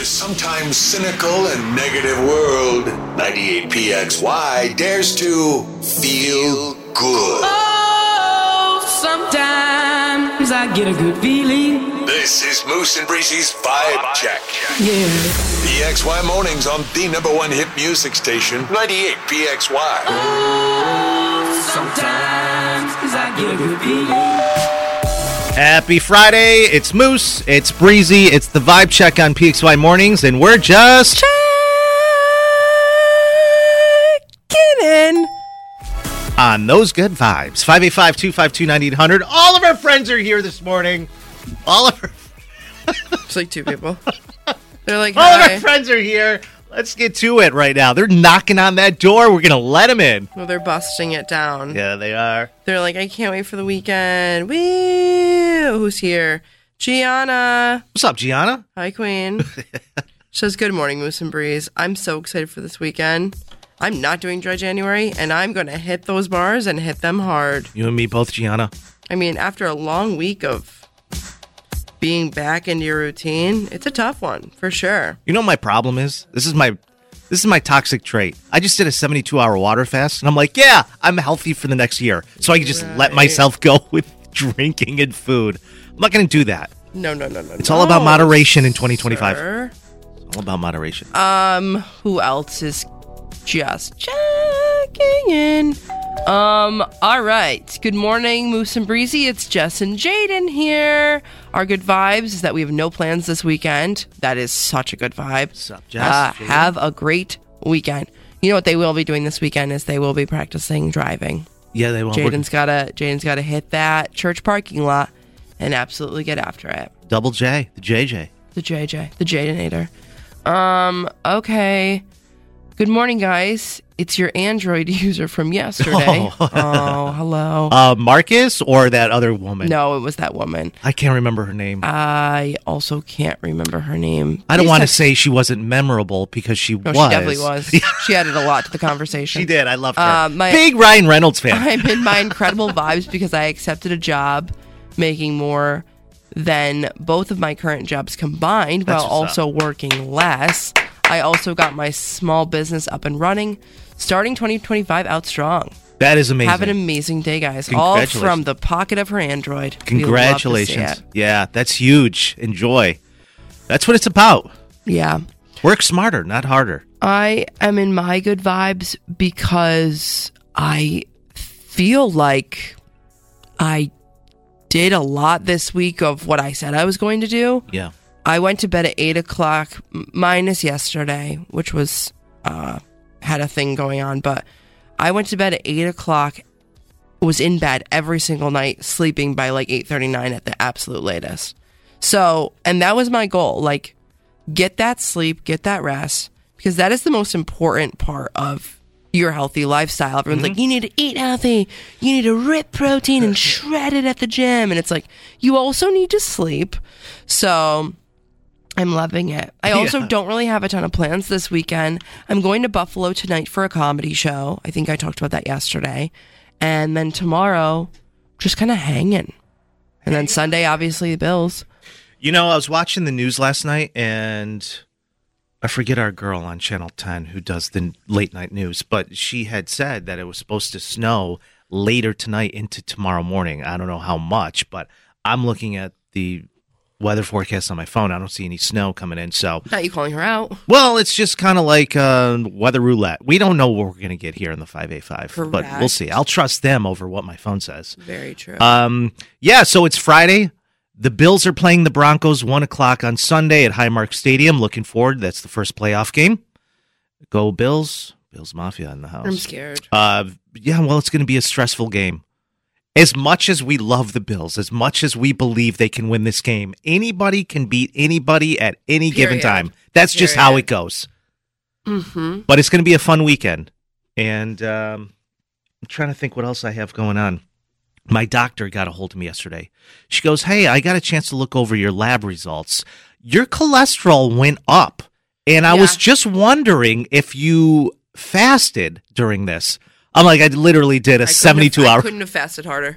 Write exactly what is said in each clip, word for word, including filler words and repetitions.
this sometimes cynical and negative world, ninety-eight P X Y dares to feel good. Oh, sometimes I get a good feeling. This is Moose and Breezy's Vibe Check. Yeah. P X Y Mornings on the number one hit music station, ninety-eight P X Y. Oh, sometimes I get a good feeling. Happy Friday. It's Moose. It's Breezy. It's the Vibe Check on P X Y Mornings, and we're just checking in on those good vibes. five eight five, two five two, nine eight hundred. All of our friends are here this morning. All of our... It's like two people. They're like, All hi. of our friends are here. Let's get to it right now. They're knocking on that door. We're going to let them in. Well, they're busting it down. Yeah, they are. They're like, I can't wait for the weekend. Woo! Who's here? Gianna. What's up, Gianna? Hi, Queen. She says, good morning, Moose and Breeze. I'm so excited for this weekend. I'm not doing Dry January, and I'm going to hit those bars and hit them hard. You and me both, Gianna. I mean, after a long week of being back into your routine, it's a tough one, for sure. You know what my problem is? This is my this is my toxic trait. I just did a seventy-two hour water fast, and I'm like, yeah, I'm healthy for the next year. So I can just Right. let myself go with drinking and food. I'm not going to do that. No, no, no, no. It's all about moderation in twenty twenty-five. Sir. It's all about moderation. Um, who else is just checking in? Um, all right. Good morning, Moose and Breezy. It's Jess and Jaden here. Our good vibes is that we have no plans this weekend. That is such a good vibe. What's up, Jess? Uh, Jaden? have a great weekend. You know what they will be doing this weekend is they will be practicing driving. Yeah, they will. Jaden's gotta Jaden's gotta hit that church parking lot and absolutely get after it. Double J, the J J. The J J, the Jadenator. Um, okay. Good morning, guys. It's your Android user from yesterday. Oh. Oh, hello. Uh, Marcus or that other woman? No, it was that woman. I can't remember her name. I also can't remember her name. I don't Please want to text- say she wasn't memorable because she No, was. she definitely was. She added a lot to the conversation. She did. I loved her. Uh, my- Big Ryan Reynolds fan. I'm in my incredible vibes because I accepted a job making more than both of my current jobs combined That's while what's also working less. I also got my small business up and running, starting twenty twenty-five out strong. That is amazing. Have an amazing day, guys. All Congratulations. from the pocket of her Android. We love to see Congratulations. it. Yeah, that's huge. Enjoy. That's what it's about. Yeah. Work smarter, not harder. I am in my good vibes because I feel like I did a lot this week of what I said I was going to do. Yeah. I went to bed at eight o'clock m- minus yesterday, which was, uh, had a thing going on, but I went to bed at eight o'clock, was in bed every single night, sleeping by like eight thirty-nine at the absolute latest. So, and that was my goal, like, get that sleep, get that rest, because that is the most important part of your healthy lifestyle. Everyone's like, you need to eat healthy, you need to rip protein and shred it at the gym, and it's like, you also need to sleep. So I'm loving it. I also Yeah. don't really have a ton of plans this weekend. I'm going to Buffalo tonight for a comedy show. I think I talked about that yesterday. And then tomorrow, just kind of hanging. And then Sunday, obviously, the Bills. You know, I was watching the news last night, and I forget our girl on Channel ten who does the late night news, but she had said that it was supposed to snow later tonight into tomorrow morning. I don't know how much, but I'm looking at the weather forecast on my phone. I don't see any snow coming in. So, Not you calling her out. well, it's just kind of like uh, weather roulette. We don't know what we're going to get here in the five eighty-five, but Correct. we'll see. I'll trust them over what my phone says. Very true. Um, yeah, so it's Friday. The Bills are playing the Broncos one o'clock on Sunday at Highmark Stadium. Looking forward. That's the first playoff game. Go Bills. Bills Mafia in the house. I'm scared. Uh, yeah, well, it's going to be a stressful game. As much as we love the Bills, as much as we believe they can win this game, anybody can beat anybody at any given Period. time. That's just how Period. it goes. Mm-hmm. But it's going to be a fun weekend. And um, I'm trying to think what else I have going on. My doctor got a hold of me yesterday. She goes, hey, I got a chance to look over your lab results. Your cholesterol went up. And I Yeah. was just wondering if you fasted during this. I'm like, I literally did a I couldn't have- seventy-two I hour. couldn't have fasted harder.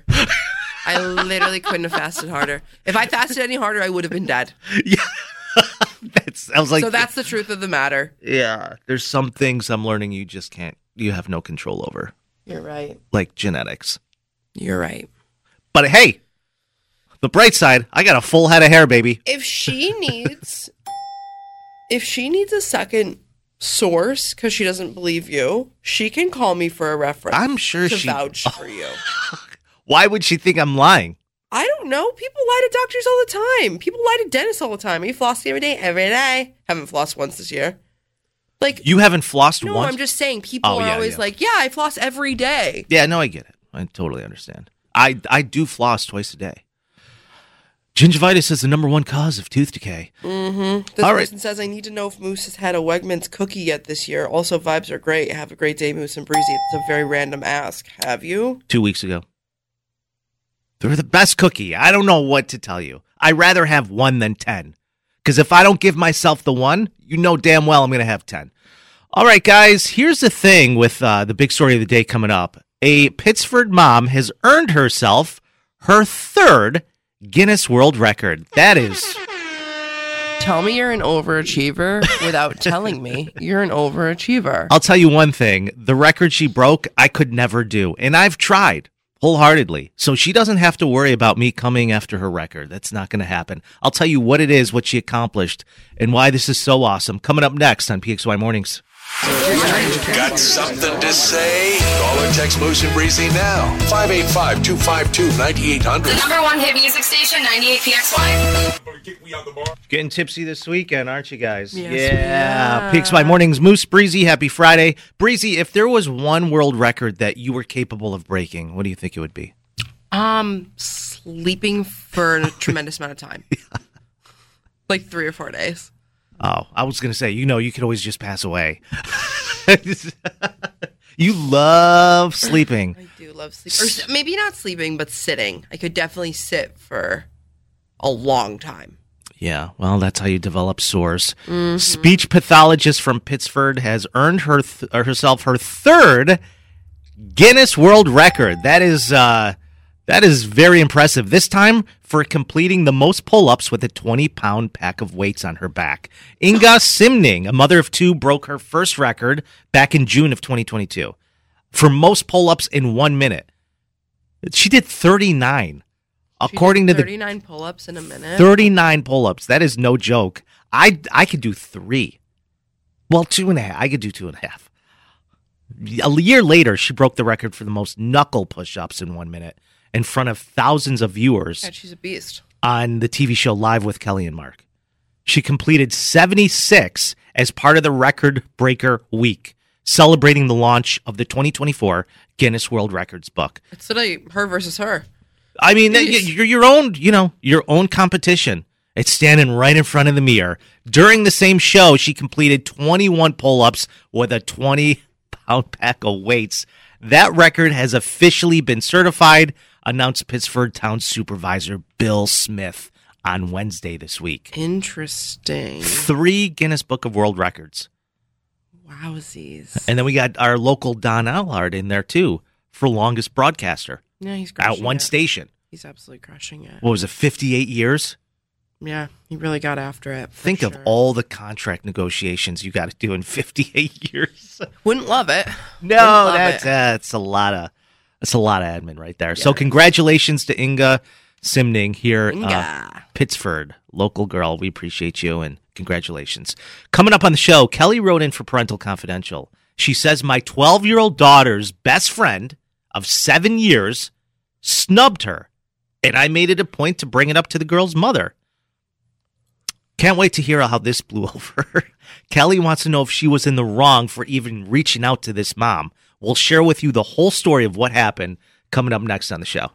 I literally couldn't have fasted harder. If I fasted any harder, I would have been dead. Yeah. That's yes. I was like, so that's the truth of the matter. yeah, there's some things I'm learning you just can't, you have no control over, You're right. like genetics. You're right. But hey, the bright side, I got a full head of hair, baby. If she needs, if she needs a second source because she doesn't believe you, she can call me for a reference. I'm sure to she- vouch for you. Why would she think I'm lying? I don't know. People lie to doctors all the time. People lie to dentists all the time. Are you flossing every day? Every day. Haven't flossed once this year. Like You haven't flossed no, once? I'm just saying. People Oh, are yeah, always yeah. like, "Yeah, I floss every day." Yeah, no, I get it. I totally understand. I, I do floss twice a day. Gingivitis is the number one cause of tooth decay. Mm-hmm. This All right. person says, "I need to know if Moose has had a Wegmans cookie yet this year. Also, vibes are great. Have a great day, Moose and Breezy." It's a very random ask. Have you? Two weeks ago. They're the best cookie. I don't know what to tell you. I'd rather have one than ten. Because if I don't give myself the one, you know damn well I'm going to have ten. All right, guys, here's the thing with uh, the big story of the day coming up. A Pittsford mom has earned herself her third Guinness World Record. That is... Tell me you're an overachiever without telling me you're an overachiever. I'll tell you one thing. The record she broke, I could never do. And I've tried wholeheartedly. So she doesn't have to worry about me coming after her record. That's not going to happen. I'll tell you what it is, what she accomplished, and why this is so awesome. Coming up next on P X Y Mornings. Got something to say? Call or text Moose and Breezy now. five eight five, two five two, nine eight hundred. The number one hit music station, ninety-eight P X Y. Getting tipsy this weekend, aren't you guys? Yes, yeah. we are. P X Y Mornings, Moose, Breezy, happy Friday. Breezy, if there was one world record that you were capable of breaking, what do you think it would be? Um, sleeping for a tremendous amount of time. Like three or four days. Oh, I was going to say, you know, you could always just pass away. You love sleeping. I do love sleeping. Or s- maybe not sleeping, but sitting. I could definitely sit for a long time. Yeah, well, that's how you develop sores. Speech pathologist from Pittsford has earned her th- uh, herself her third Guinness World Record. That is uh, that is very impressive. This time for completing the most pull-ups with a twenty-pound pack of weights on her back. Inga Simning, a mother of two, broke her first record back in June of twenty twenty-two for most pull-ups in one minute. She did thirty-nine. According to the thirty-nine pull-ups in a minute. thirty-nine pull-ups. That is no joke. I I could do three. Well, two and a half. I could do two and a half. A year later, she broke the record for the most knuckle push-ups in one minute in front of thousands of viewers God, she's a beast. on the T V show Live with Kelly and Mark. She completed seventy-six as part of the Record Breaker Week, celebrating the launch of the twenty twenty-four Guinness World Records book. It's literally her versus her. I mean, Jeez. you're your own, you know, your own competition. It's standing right in front of the mirror. During the same show, she completed twenty-one pull-ups with a twenty-pound pack of weights. That record has officially been certified, announced Pittsford Town Supervisor Bill Smith on Wednesday this week. Interesting. Three Guinness Book of World Records. Wowsies. And then we got our local Don Allard in there, too, for longest broadcaster Yeah, he's at crushing one it. station. He's absolutely crushing it. What was it, fifty-eight years? Yeah, he really got after it. for Think of sure. all the contract negotiations you got to do in fifty-eight years. Wouldn't love it. No, Wouldn't love that's it. that's a lot of that's a lot of admin right there. So congratulations to Inga Simning here, uh, Inga. Pittsford, local girl. We appreciate you and congratulations. Coming up on the show, Kelly wrote in for Parental Confidential. She says my twelve-year-old daughter's best friend of seven years snubbed her, and I made it a point to bring it up to the girl's mother. Can't wait to hear how this blew over. Kelly wants to know if she was in the wrong for even reaching out to this mom. We'll share with you the whole story of what happened coming up next on the show.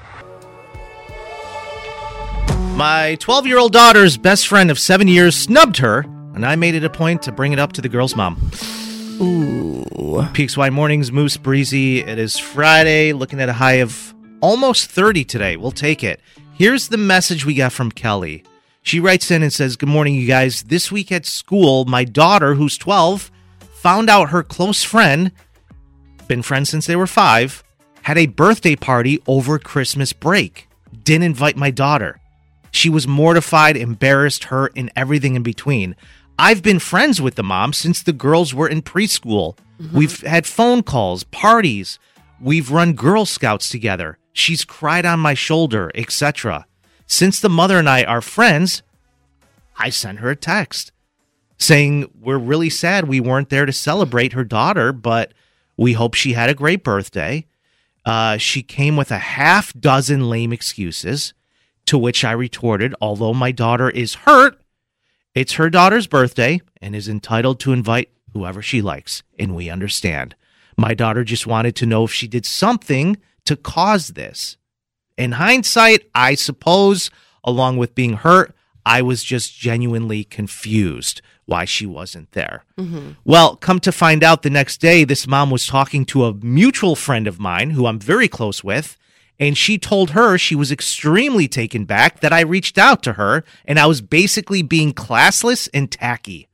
My twelve-year-old daughter's best friend of seven years snubbed her, and I made it a point to bring it up to the girl's mom. Ooh. P X Y Mornings, Moose, Breezy. It is Friday, looking at a high of almost thirty today. We'll take it. Here's the message we got from Kelly. She writes in and says, good morning, you guys. This week at school, my daughter, who's twelve, found out her close friend, been friends since they were five, had a birthday party over Christmas break. Didn't invite my daughter. She was mortified, embarrassed, hurt, and everything in between. I've been friends with the mom since the girls were in preschool. Mm-hmm. We've had phone calls, parties. We've run Girl Scouts together. She's cried on my shoulder, et cetera. Since the mother and I are friends, I sent her a text saying we're really sad we weren't there to celebrate her daughter, but we hope she had a great birthday. Uh, she came with a half dozen lame excuses, to which I retorted, although my daughter is hurt, it's her daughter's birthday and is entitled to invite whoever she likes, and we understand. My daughter just wanted to know if she did something to cause this. In hindsight, I suppose, along with being hurt, I was just genuinely confused why she wasn't there. Mm-hmm. Well, come to find out the next day, this mom was talking to a mutual friend of mine who I'm very close with, and she told her she was extremely taken back that I reached out to her, and I was basically being classless and tacky.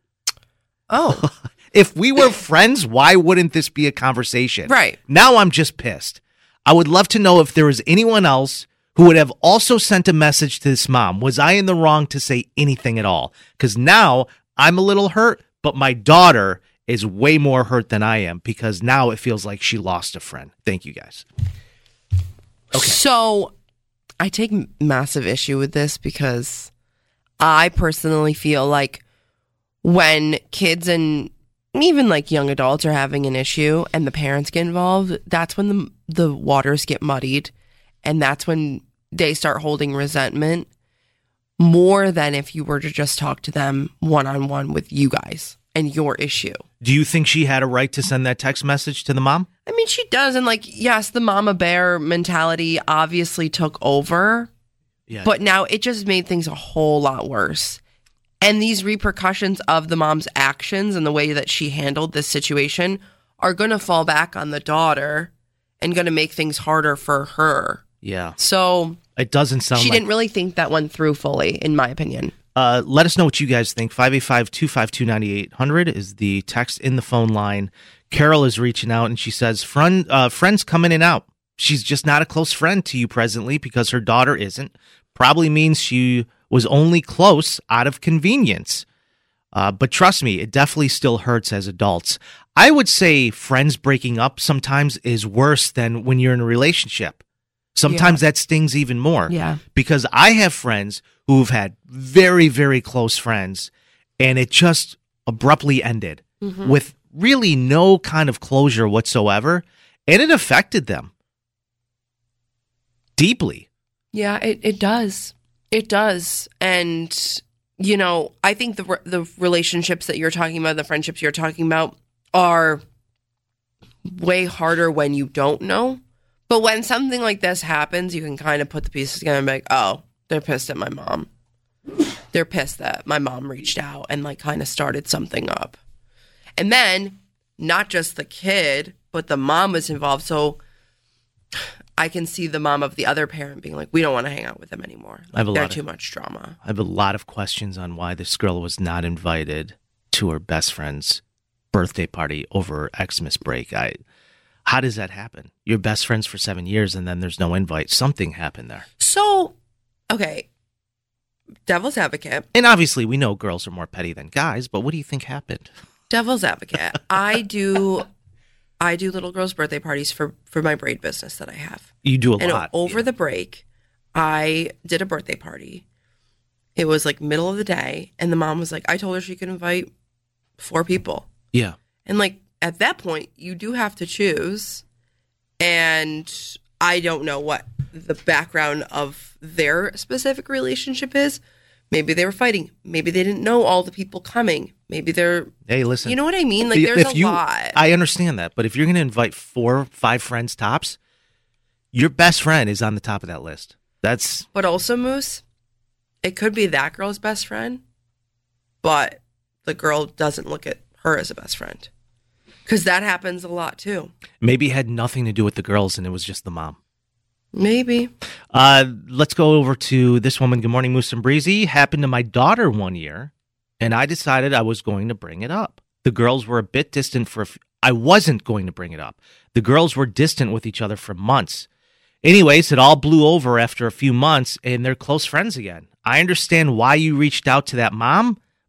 Oh. If we were friends, why wouldn't this be a conversation? Right. Now I'm just pissed. I would love to know if there was anyone else who would have also sent a message to this mom. Was I in the wrong to say anything at all? Because now I'm a little hurt, but my daughter is way more hurt than I am because now it feels like she lost a friend. Thank you, guys. Okay. So I take massive issue with this because I personally feel like when kids and even like young adults are having an issue and the parents get involved, that's when the the waters get muddied, and that's when they start holding resentment more than if you were to just talk to them one-on-one with you guys and your issue. Do you think she had a right to send that text message to the mom? I mean, she does. And like, yes, the mama bear mentality obviously took over, Yeah. but now it just made things a whole lot worse. And these repercussions of the mom's actions and the way that she handled this situation are going to fall back on the daughter and going to make things harder for her. Yeah. So It doesn't sound she like... didn't really think that one through fully, in my opinion. Uh, let us know what you guys think. five eight five, two five two, nine eight hundred is the text in the phone line. Carol is reaching out and she says, Friend, uh, friends come in and out. She's just not a close friend to you presently because her daughter isn't. Probably means she was only close out of convenience. Uh, but trust me, it definitely still hurts as adults. I would say friends breaking up sometimes is worse than when you're in a relationship. Sometimes yeah. that stings even more. Yeah. Because I have friends who've had very, very close friends, and it just abruptly ended mm-hmm. with really no kind of closure whatsoever, and it affected them deeply. Yeah, it, it does. It does. And, you know, I think the the relationships that you're talking about, the friendships you're talking about, are way harder when you don't know. But when something like this happens, you can kind of put the pieces together and be like, oh, they're pissed at my mom. They're pissed that my mom reached out and like kind of started something up. And then not just the kid, but the mom was involved. So I can see the mom of the other parent being like, we don't want to hang out with them anymore. Like, I have a they're lot of, too much drama. I have a lot of questions on why this girl was not invited to her best friend's birthday party over Xmas break. I, how does that happen? You're best friends for seven years and then there's no invite. Something happened there. So, okay, devil's advocate. And obviously we know girls are more petty than guys, but what do you think happened? Devil's advocate. I do... I do little girls' birthday parties for, for my braid business that I have. You do a and lot. Over yeah. the break, I did a birthday party. It was like middle of the day, and the mom was like, I told her she could invite four people. Yeah. And like at that point, you do have to choose. And I don't know what the background of their specific relationship is. Maybe they were fighting. Maybe they didn't know all the people coming. Maybe they're... Hey, listen. You know what I mean? Like, there's if a you, lot. I understand that. But if you're going to invite four, five friends tops, your best friend is on the top of that list. That's... But also, Moose, it could be that girl's best friend, but the girl doesn't look at her as a best friend. Because that happens a lot, too. Maybe it had nothing to do with the girls and it was just the mom. Maybe. Uh, let's go over to this woman. Good morning, Moose and Breezy. Happened to my daughter one year, and I decided I was going to bring it up. The girls were a bit distant for a f- I wasn't going to bring it up. The girls were distant with each other for months. Anyways, it all blew over after a few months, and they're close friends again. I understand why you reached out to that mom,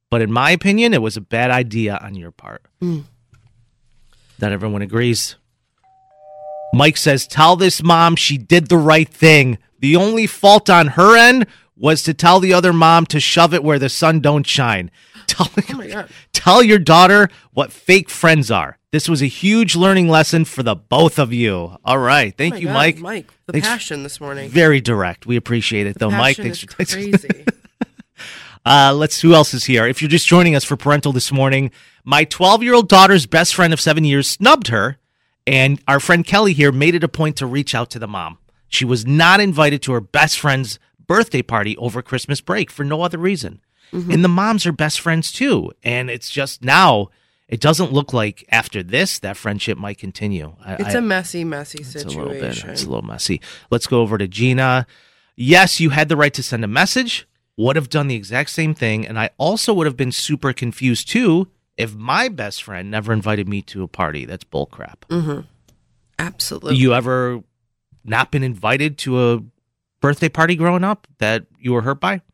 But in my opinion, it was a bad idea on your part. Mm. Not everyone agrees. Mike says, tell this mom she did the right thing. The only fault on her end was to tell the other mom to shove it where the sun don't shine. Tell, Oh my God. tell your daughter what fake friends are. This was a huge learning lesson for the both of you. All right. Thank Oh my you, God, Mike. Mike, the Thanks- passion this morning. Very direct. We appreciate it, The though, Mike. passion Thanks is for crazy. Uh, let's. Who else is here? If you're just joining us for Parental this morning, my twelve-year-old daughter's best friend of seven years snubbed her, and our friend Kelly here made it a point to reach out to the mom. She was not invited to her best friend's birthday party over Christmas break for no other reason. Mm-hmm. And the moms are best friends too. And it's just now, it doesn't look like after this that friendship might continue. I, It's I- a messy, messy it's a situation. little bit. It's a little messy. Let's go over to Gina. Yes, you had the right to send a message. Would have done the exact same thing, and I also would have been super confused too if my best friend never invited me to a party. That's bullcrap. Mm-hmm. Absolutely. You ever not been invited to a birthday party growing up that you were hurt by?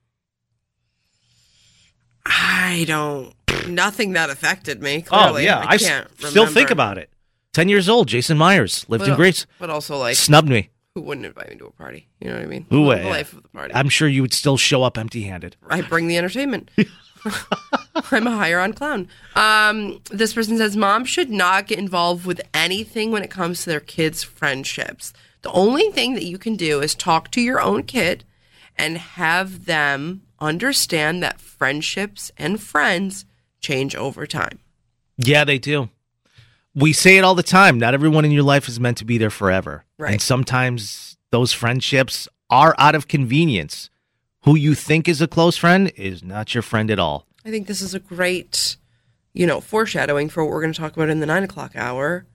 I don't. Nothing that affected me. Clearly. oh yeah, I s- can't still think remember. about it. Ten years old, Jason Myers lived But, in Greece, but also, like, snubbed me. who wouldn't invite me to a party? You know what I mean? Who The would? life of the party. I'm sure you would still show up empty-handed. I bring the entertainment. I'm a higher on clown. Um, this person says, Mom should not get involved with anything when it comes to their kids' friendships. The only thing that you can do is talk to your own kid and have them understand that friendships and friends change over time. Yeah, they do. We say it all the time. Not everyone in your life is meant to be there forever. Right. And sometimes those friendships are out of convenience. Who you think is a close friend is not your friend at all. I think this is a great, you know, foreshadowing for what we're going to talk about in the nine o'clock hour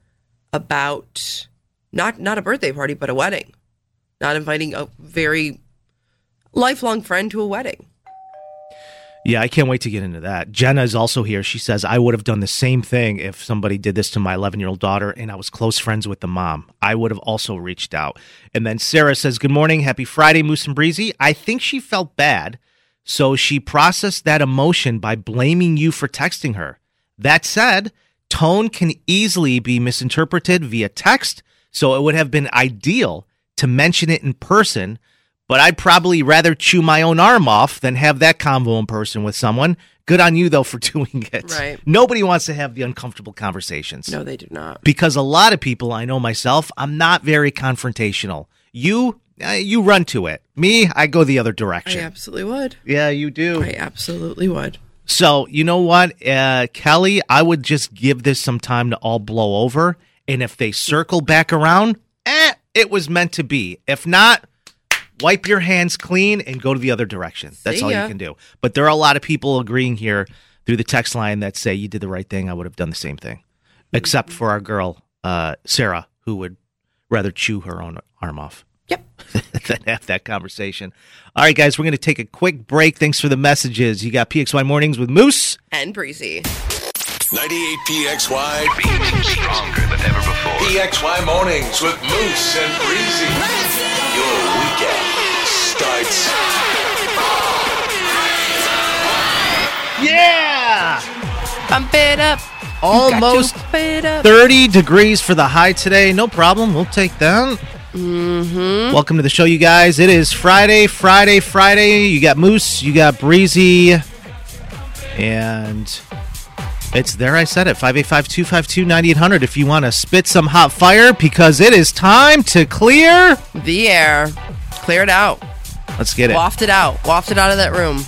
about not not a birthday party, but a wedding. Not inviting a very lifelong friend to a wedding. Yeah, I can't wait to get into that. Jenna is also here. She says, I would have done the same thing if somebody did this to my eleven-year-old daughter and I was close friends with the mom. I would have also reached out. And then Sarah says, good morning. Happy Friday, Moose and Breezy. I think she felt bad, so she processed that emotion by blaming you for texting her. That said, tone can easily be misinterpreted via text, so it would have been ideal to mention it in person. But I'd probably rather chew my own arm off than have that convo in person with someone. Good on you, though, for doing it. Right. Nobody wants to have the uncomfortable conversations. No, they do not. Because a lot of people, I know myself, I'm not very confrontational. You, uh, you run to it. Me, I go the other I direction. absolutely would. Yeah, you do. I absolutely would. So, you know what, uh, Kelly, I would just give this some time to all blow over. And if they circle back around, eh, it was meant to be. If not, wipe your hands clean and go to the other direction. That's See all ya. you can do. But there are a lot of people agreeing here through the text line that say you did the right thing. I would have done the same thing. Except for our girl, uh, Sarah, who would rather chew her own arm off Yep. than have that conversation. All right, guys, we're going to take a quick break. Thanks for the messages. You got P X Y Mornings with Moose. And Breezy. ninety-eight P X Y. Being stronger than ever before. P X Y Mornings with Moose and Breezy. Your weekend starts. Yeah! Bump it up. Almost Bump it up. thirty degrees for the high today. No problem. We'll take that. Mm-hmm. Welcome to the show, you guys. It is Friday, Friday, Friday. You got Moose, you got Breezy, and it's there. I said it. five eight five, two five two, nine eight hundred if you want to spit some hot fire, because it is time to clear. The air. Clear it out. Let's get it. Waft it out. Waft it out of that room.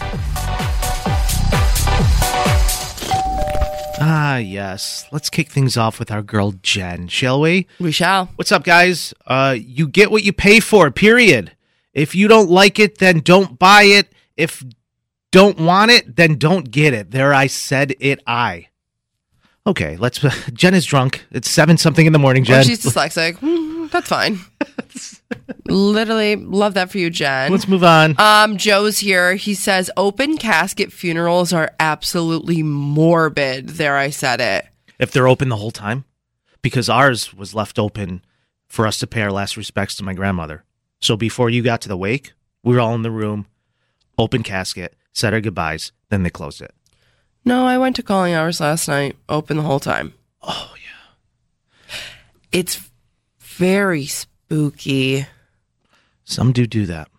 Ah, yes. Let's kick things off with our girl Jen, shall we? We shall. What's up, guys? Uh, you get what you pay for, period. If you don't like it, then don't buy it. If don't want it, then don't get it. There, I said it, I. Okay, let's... Jen is drunk. It's seven something in the morning, Jen. Or she's dyslexic. Mm, that's fine. Literally love that for you, Jen. Let's move on. Um, Joe's here. He says open casket funerals are absolutely morbid. There, I said it. If they're open the whole time. Because ours was left open for us to pay our last respects to my grandmother. So before you got to the wake, we were all in the room, open casket, said our goodbyes, then they closed it. No, I went to calling hours last night. Open the whole time. Oh, yeah. It's very spooky. Some do do that.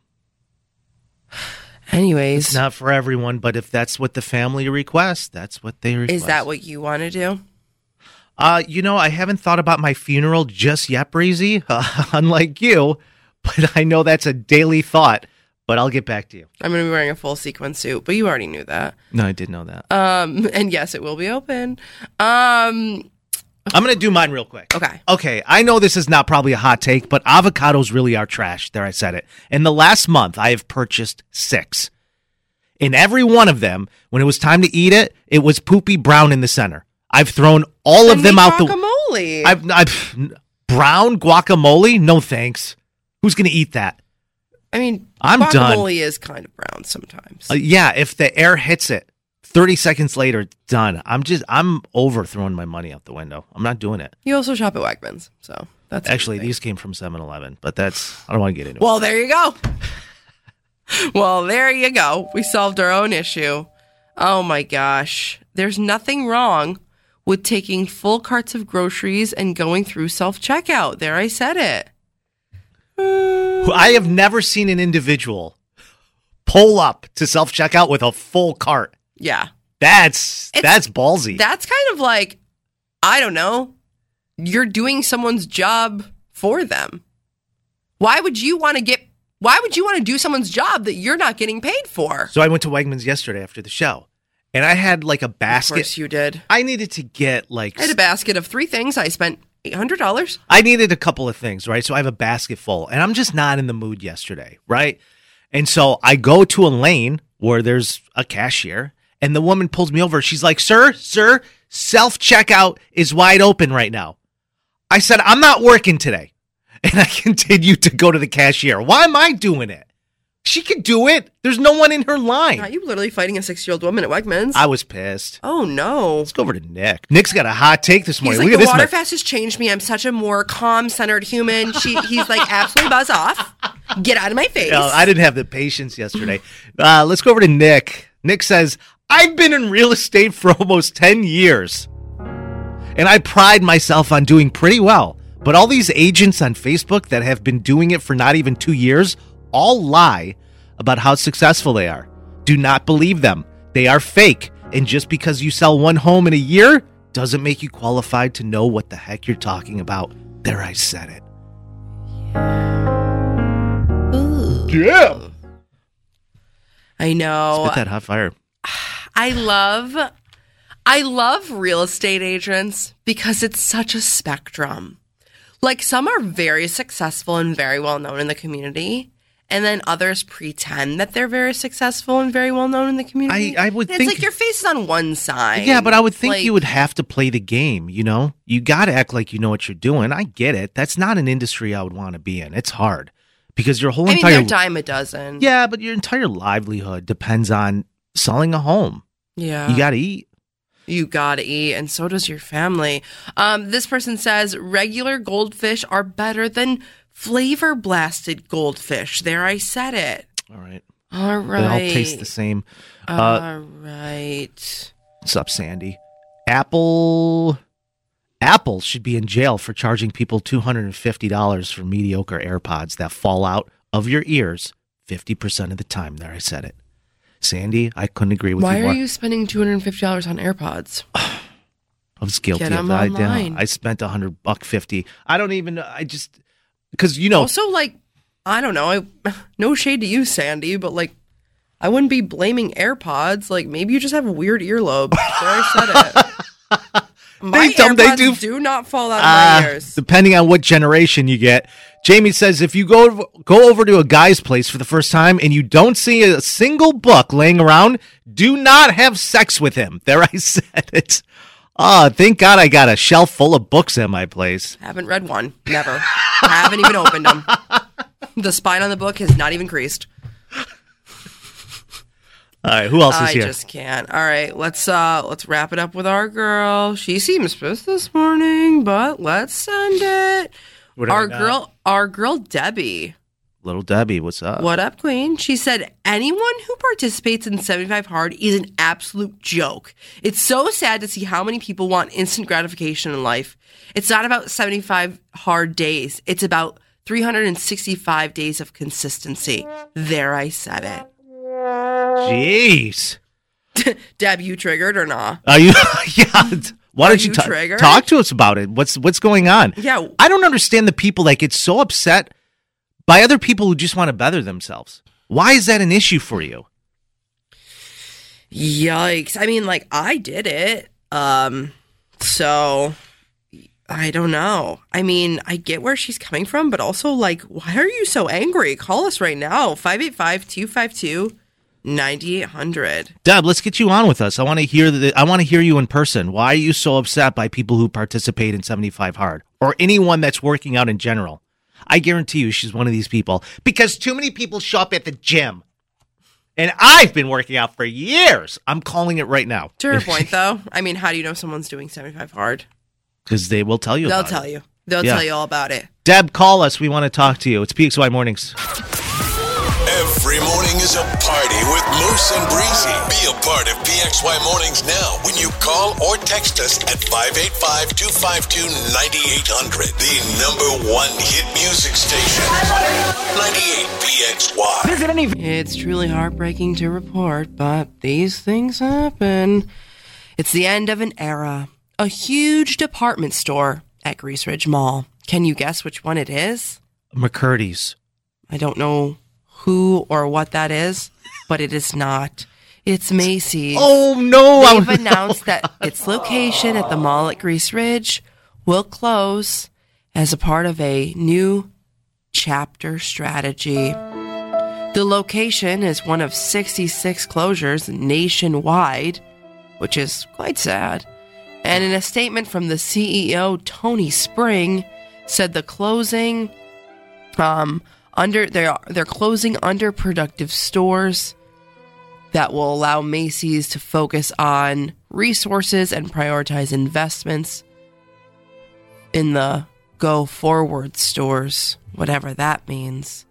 Anyways. It's not for everyone, but if that's what the family requests, that's what they request. Is that what you want to do? Uh, you know, I haven't thought about my funeral just yet, Breezy, uh, unlike you, but I know that's a daily thought, but I'll get back to you. I'm going to be wearing a full sequin suit, but you already knew that. No, I did know that. Um, and yes, it will be open. Um, I'm going to do mine real quick. Okay. Okay, I know this is not probably a hot take, but avocados really are trash. There, I said it. In the last month, I have purchased six. In every one of them, when it was time to eat it, it was poopy brown in the center. I've thrown all of them out the guacamole. I've, I've brown guacamole. No thanks. Who's going to eat that? I mean, I'm guacamole done. is kind of brown sometimes. Uh, yeah, if the air hits it, thirty seconds later, done. I'm just I'm over throwing my money out the window. I'm not doing it. You also shop at Wegmans, so that's Actually, everything. these came from seven eleven, but that's I don't want to get into it. Well, there you go. Well, there you go. We solved our own issue. Oh my gosh. There's nothing wrong with taking full carts of groceries and going through self-checkout. There, I said it. I have never seen an individual pull up to self-checkout with a full cart. Yeah. That's It's- that's ballsy. That's kind of like, I don't know, you're doing someone's job for them. Why would you want to get, why would you want to do someone's job that you're not getting paid for? So I went to Wegmans yesterday after the show, and I had like a Of basket. course you did. I needed to get like I had a basket of three things. I spent eight hundred dollars. I needed a couple of things, right? So I have a basket full, and I'm just not in the mood yesterday, right? And so I go to a lane where there's a cashier, and the woman pulls me over. She's like, "Sir, sir, self-checkout is wide open right now." I said, "I'm not working today." And I continued to go to the cashier. Why am I doing it? She could do it. There's no one in her line. Not you literally fighting a six-year-old woman at Wegmans. I was pissed. Oh, no. Let's go over to Nick. Nick's got a hot take this He's morning. like, Look the at this. water man. fast has changed me. I'm such a more calm-centered human. She, he's like, absolutely buzz off. Get out of my face. No, I didn't have the patience yesterday. Uh, let's go over to Nick. Nick says, I've been in real estate for almost ten years, and I pride myself on doing pretty well. But all these agents on Facebook that have been doing it for not even two years all lie about how successful they are. Do not believe them. They are fake. And just because you sell one home in a year doesn't make you qualified to know what the heck you're talking about. There, I said it. Ooh. Yeah. I know. Spit that hot fire. I love, I love real estate agents because it's such a spectrum. Like, some are very successful and very well known in the community, and then others pretend that they're very successful and very well known in the community. I- I would And think- it's like your face is on one side. Yeah, but I would think Like, you would have to play the game, you know? You got to act like you know what you're doing. I get it. That's not an industry I would want to be in. It's hard because your whole I mean, entire they're a dime a dozen. Yeah, but your entire livelihood depends on selling a home. Yeah. You got to eat. You gotta eat, and so does your family. Um, this person says regular goldfish are better than flavor blasted goldfish. There, I said it. All right. All right. They all taste the same. Uh, All right. what's up, Sandy? Apple Apple should be in jail for charging people two hundred fifty dollars for mediocre AirPods that fall out of your ears fifty percent of the time. There, I said it. Sandy, I couldn't agree with Why you are more. you spending two hundred fifty dollars on AirPods? I was guilty Get of 'em that. I, online. yeah, I spent a hundred buck fifty. I don't even. I just because you know. Also, like, I don't know. I no shade to you, Sandy, but like, I wouldn't be blaming AirPods. Like, maybe you just have a weird earlobe. There, I said it. My They don't- they AirPods do- do not fall out of Uh, my ears. depending on what generation you get. Jamie says if you go go over to a guy's place for the first time and you don't see a single book laying around, do not have sex with him. There, I said it. Oh, thank God I got a shelf full of books at my place. Haven't read one. Never. Haven't even opened them. The spine on the book has not even creased. All right, who else is I here? just can't. All right, let's uh let's wrap it up with our girl. She seems pissed this morning, but let's send it. What do Our we got? girl, our girl Debbie. Little Debbie, what's up? What up, Queen? She said, anyone who participates in seventy-five hard is an absolute joke. It's so sad to see how many people want instant gratification in life. It's not about seventy-five hard days. It's about three hundred sixty-five days of consistency. There, I said it. Jeez. Deb, you triggered or not? Are you? Yeah. Why Are don't you, you ta- triggered? talk to us about it? What's what's going on? Yeah. I don't understand the people that get so upset by other people who just want to better themselves. Why is that an issue for you? Yikes. I mean, like, I did it. Um, so I don't know. I mean, I get where she's coming from, but also, like, why are you so angry? Call us right now. five eight five, two five two, nine eight hundred. Deb, let's get you on with us. I want to hear the, I want to hear you in person. Why are you so upset by people who participate in seventy-five hard or anyone that's working out in general? I guarantee you she's one of these people because too many people show up at the gym. And I've been working out for years. I'm calling it right now. To her point, though, I mean, how do you know someone's doing seventy-five hard? Because they will tell you They'll about tell it. you. They'll Yeah. tell you all about it. Deb, call us. We want to talk to you. It's P X Y Mornings. Every morning is a party with Moose and Breezy. Be a part of P X Y Mornings now when you call or text us at five eight five, two five two, nine eight hundred. The number one hit music station. ninety-eight P X Y. It's truly heartbreaking to report, but these things happen. It's the end of an era. A huge department store at Grease Ridge Mall. Can you guess which one it is? McCurdy's. I don't know who or what that is, but it is not. It's Macy's. Oh, no. They've announced that its location at the mall at Grease Ridge will close as a part of a new chapter strategy. The location is one of sixty-six closures nationwide, which is quite sad. And in a statement from the C E O, Tony Spring, said the closing, um, under they're they're closing underproductive stores that will allow Macy's to focus on resources and prioritize investments in the go forward stores, whatever that means.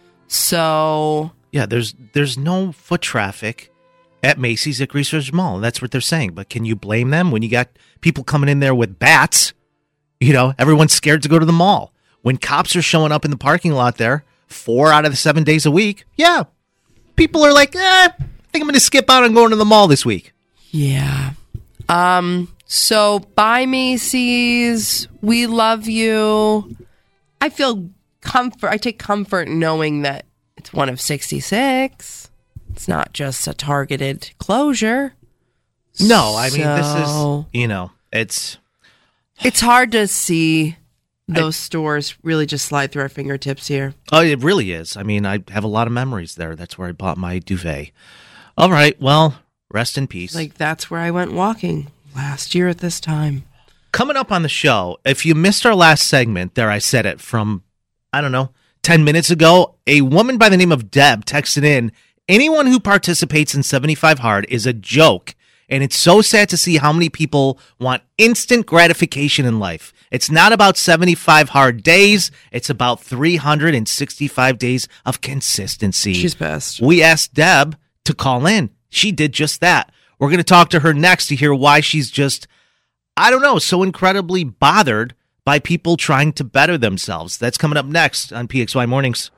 So Yeah, there's there's no foot traffic at Macy's at Grease Ridge Mall. That's what they're saying. But can you blame them when you got people coming in there with bats? You know, everyone's scared to go to the mall. When cops are showing up in the parking lot there four out of the seven days a week, yeah, people are like, eh, I think I'm going to skip out on going to the mall this week. yeah. Um, so bye Macy's. We love you. I feel comfort. I take comfort knowing that it's one of sixty-six. It's not just a targeted closure. No, I mean, this So- is, you know, it's, It's hard to see those stores really just slide through our fingertips here. oh, it really is. I mean, I have a lot of memories there. That's where I bought my duvet. All right, well, rest in peace. Like, that's where I went walking last year at this time. Coming up on the show, if you missed our last segment, there I said it from, I don't know, ten minutes ago, a woman by the name of Deb texted in, anyone who participates in seventy-five hard is a joke. And it's so sad to see how many people want instant gratification in life. It's not about seventy-five hard days. It's about three hundred sixty-five days of consistency. She's pissed. We asked Deb to call in. She did just that. We're going to talk to her next to hear why she's just, I don't know, so incredibly bothered by people trying to better themselves. That's coming up next on P X Y Mornings.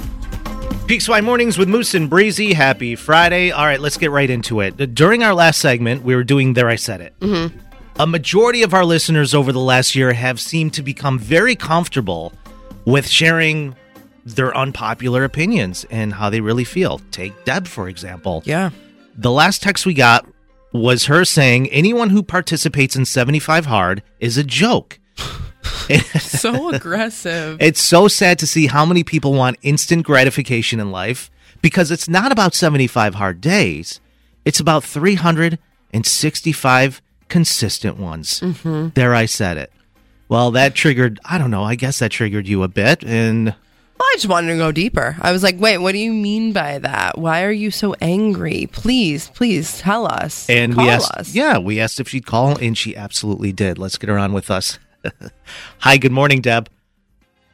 P X Y Mornings with Moose and Breezy. Happy Friday. All right, let's get right into it. During our last segment, we were doing There I Said It. Mm-hmm. A majority of our listeners over the last year have seemed to become very comfortable with sharing their unpopular opinions and how they really feel. Take Deb, for example. Yeah. The last text we got was her saying, anyone who participates in seventy-five hard is a joke. So aggressive. It's so sad to see how many people want instant gratification in life because it's not about seventy-five hard days. It's about three hundred sixty-five consistent ones. Mm-hmm. There I said it. Well, that triggered, I don't know, I guess that triggered you a bit. And Well, I just wanted to go deeper. I was like, wait, what do you mean by that? Why are you so angry? Please, please tell us. and Call we asked, us. yeah, we asked if she'd call, and she absolutely did. Let's get her on with us. Hi, good morning, Deb.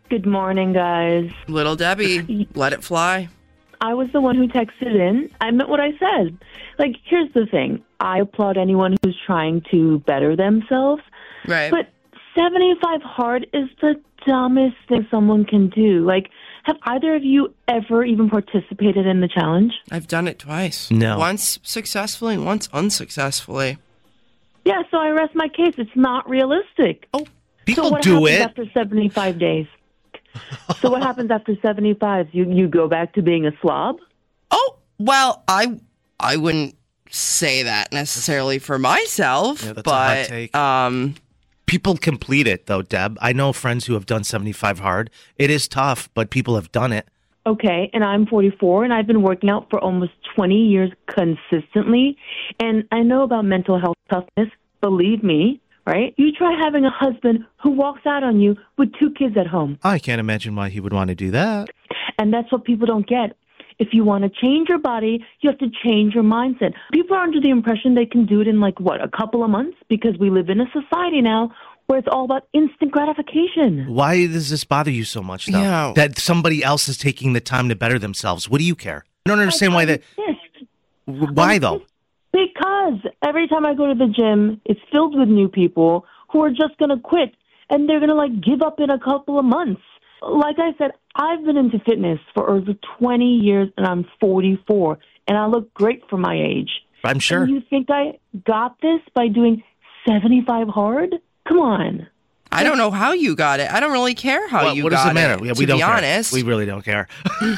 Good morning, guys. Little Debbie, let it fly. I was the one who texted in. I meant what I said. Like, here's the thing. I applaud anyone who's trying to better themselves. Right. But seventy-five hard is the dumbest thing someone can do. Like, have either of you ever even participated in the challenge? I've done it twice. No. Once successfully, once unsuccessfully. Yeah, so I rest my case. It's not realistic. Oh, people so what do happens it. after seventy-five days? So what happens after seventy-five? You you go back to being a slob? Oh, well, I I wouldn't say that necessarily for myself, Yeah, that's a hot but take. um People complete it, though, Deb. I know friends who have done seventy-five hard. It is tough, but people have done it. Okay, and I'm forty-four, and I've been working out for almost twenty years consistently, and I know about mental health toughness. Believe me, right? You try having a husband who walks out on you with two kids at home, I can't imagine why he would want to do that. and that's what people don't get. If you want to change your body, you have to change your mindset. People are under the impression they can do it in, like, what, a couple of months? Because we live in a society now where it's all about instant gratification. Why does this bother you so much, though? Yeah. That somebody else is taking the time to better themselves. What do you care? I don't understand why that. Yes. Why, though? Because every time I go to the gym, it's filled with new people who are just going to quit, and they're going to, like, give up in a couple of months. Like I said, I've been into fitness for over twenty years, and I'm forty-four, and I look great for my age. I'm sure. And you think I got this by doing seventy-five hard? Come on. I don't know how you got it. I don't really care how Well, you what got does it matter? it. Yeah, to we don't be care. honest, We really don't care.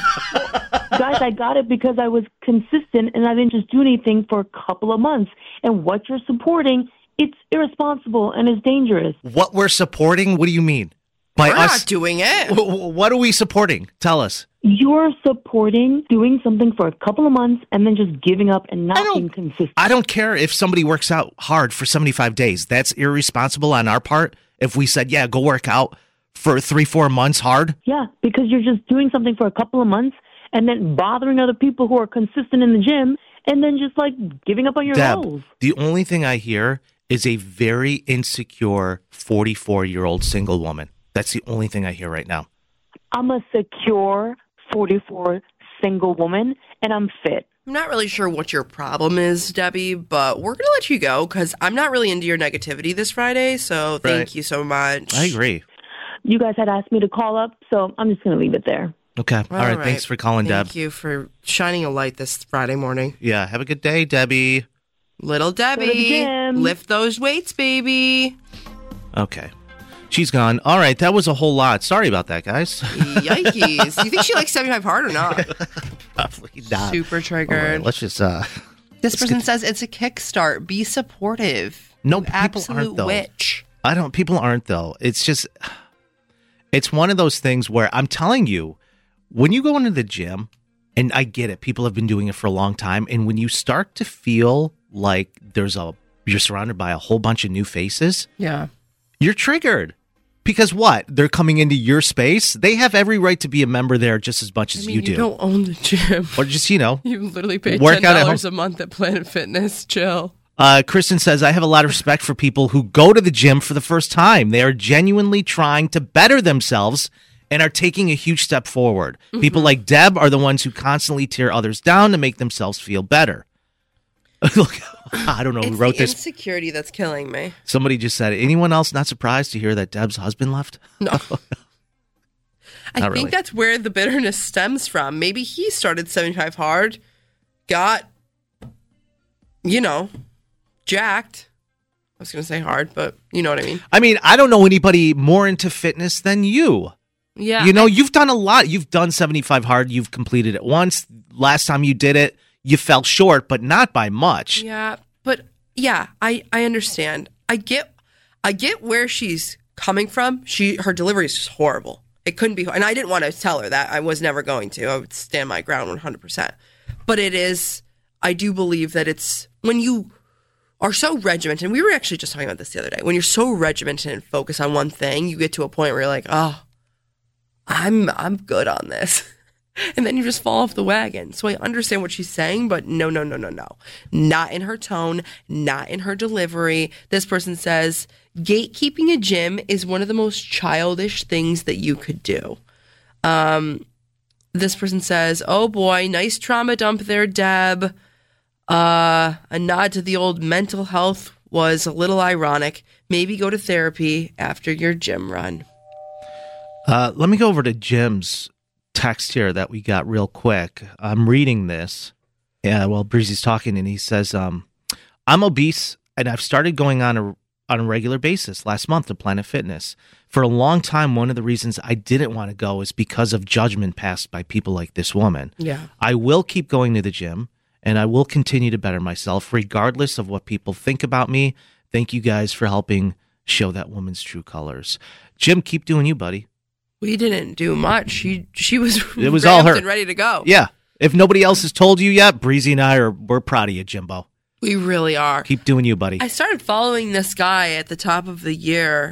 Guys, I got it because I was consistent, and I didn't just do anything for a couple of months. And what you're supporting, it's irresponsible and is dangerous. What we're supporting? What do you mean? By we're us? not doing it. Wh- wh- What are we supporting? Tell us. You're supporting doing something for a couple of months and then just giving up and I not don't- being consistent. I don't care if somebody works out hard for seventy-five days. That's irresponsible on our part. If we said, yeah, go work out for three, four months hard. Yeah, because you're just doing something for a couple of months and then bothering other people who are consistent in the gym and then just, like, giving up on your Deb, goals. the only thing I hear is a very insecure forty-four-year-old single woman. That's the only thing I hear right now. I'm a secure forty-four single woman, and I'm fit. I'm not really sure what your problem is, Debbie, but we're going to let you go because I'm not really into your negativity this Friday. So thank Right. you so much. I agree. You guys had asked me to call up, so I'm just going to leave it there. Okay. All right. Thanks for calling, Deb. Thank you for shining a light this Friday morning. Yeah. Have a good day, Debbie. Little to the Debbie, gym. lift those weights, baby. Okay. She's gone. All right. That was a whole lot. Sorry about that, guys. Yikes. You think she likes seventy-five hard or not? Probably not. Super All triggered. right, let's just. uh This let's person get- says it's a kickstart. Be supportive. No, You people absolute aren't, though. witch. I don't. People aren't though. It's just. It's one of those things where I'm telling you, when you go into the gym, and I get it, people have been doing it for a long time, and when you start to feel like there's a you're surrounded by a whole bunch of new faces, Yeah. you're triggered. Because what? They're coming into your space. They have every right to be a member there just as much I as mean, you you, do. don't own the gym. Or just, you know, You literally pay Work ten out at dollars home. a month at Planet Fitness. Chill. Uh, Kristen says, I have a lot of respect for people who go to the gym for the first time. They are genuinely trying to better themselves and are taking a huge step forward. Mm-hmm. People like Deb are the ones who constantly tear others down to make themselves feel better. Look, I don't know who It's wrote the this. insecurity that's killing me. Somebody just said, anyone else not surprised to hear that Deb's husband left? No. I Not think really. that's where the bitterness stems from. Maybe he started seventy-five hard, got, you know, jacked. I was going to say hard, but you know what I mean. I mean, I don't know anybody more into fitness than you. Yeah. You know, you've done a lot. You've done seventy-five hard. You've completed it once. Last time you did it, you fell short, but not by much. Yeah, but yeah, I I understand. I get I get where she's coming from. She her delivery is just horrible. It couldn't be, and I didn't want to tell her that. I was never going to. I would stand my ground one hundred percent. But it is. I do believe that it's when you are so regimented. And we were actually just talking about this the other day. When you're so regimented and focused on one thing, you get to a point where you're like, oh, I'm I'm good on this. and then you just fall off the wagon. So I understand what she's saying, but no, no, no, no, no. Not in her tone, not in her delivery. This person says, gatekeeping a gym is one of the most childish things that you could do. Um, this person says, oh boy, nice trauma dump there, Deb. Uh, a nod to the old mental health was a little ironic. Maybe go to therapy after your gym run. Uh, let me go over to Jim's text here that we got real quick. I'm reading this yeah, while Breezy's talking, and he says, um, I'm obese, and I've started going on a, on a regular basis last month to Planet Fitness. For a long time, one of the reasons I didn't want to go is because of judgment passed by people like this woman. Yeah. I will keep going to the gym, and I will continue to better myself, regardless of what people think about me. Thank you guys for helping show that woman's true colors. Jim, keep doing you, buddy. We didn't do much. She she was it was all her and ready to go. Yeah. If nobody else has told you yet, Breezy and I are we're proud of you, Jimbo. We really are. Keep doing you, buddy. I started following this guy at the top of the year.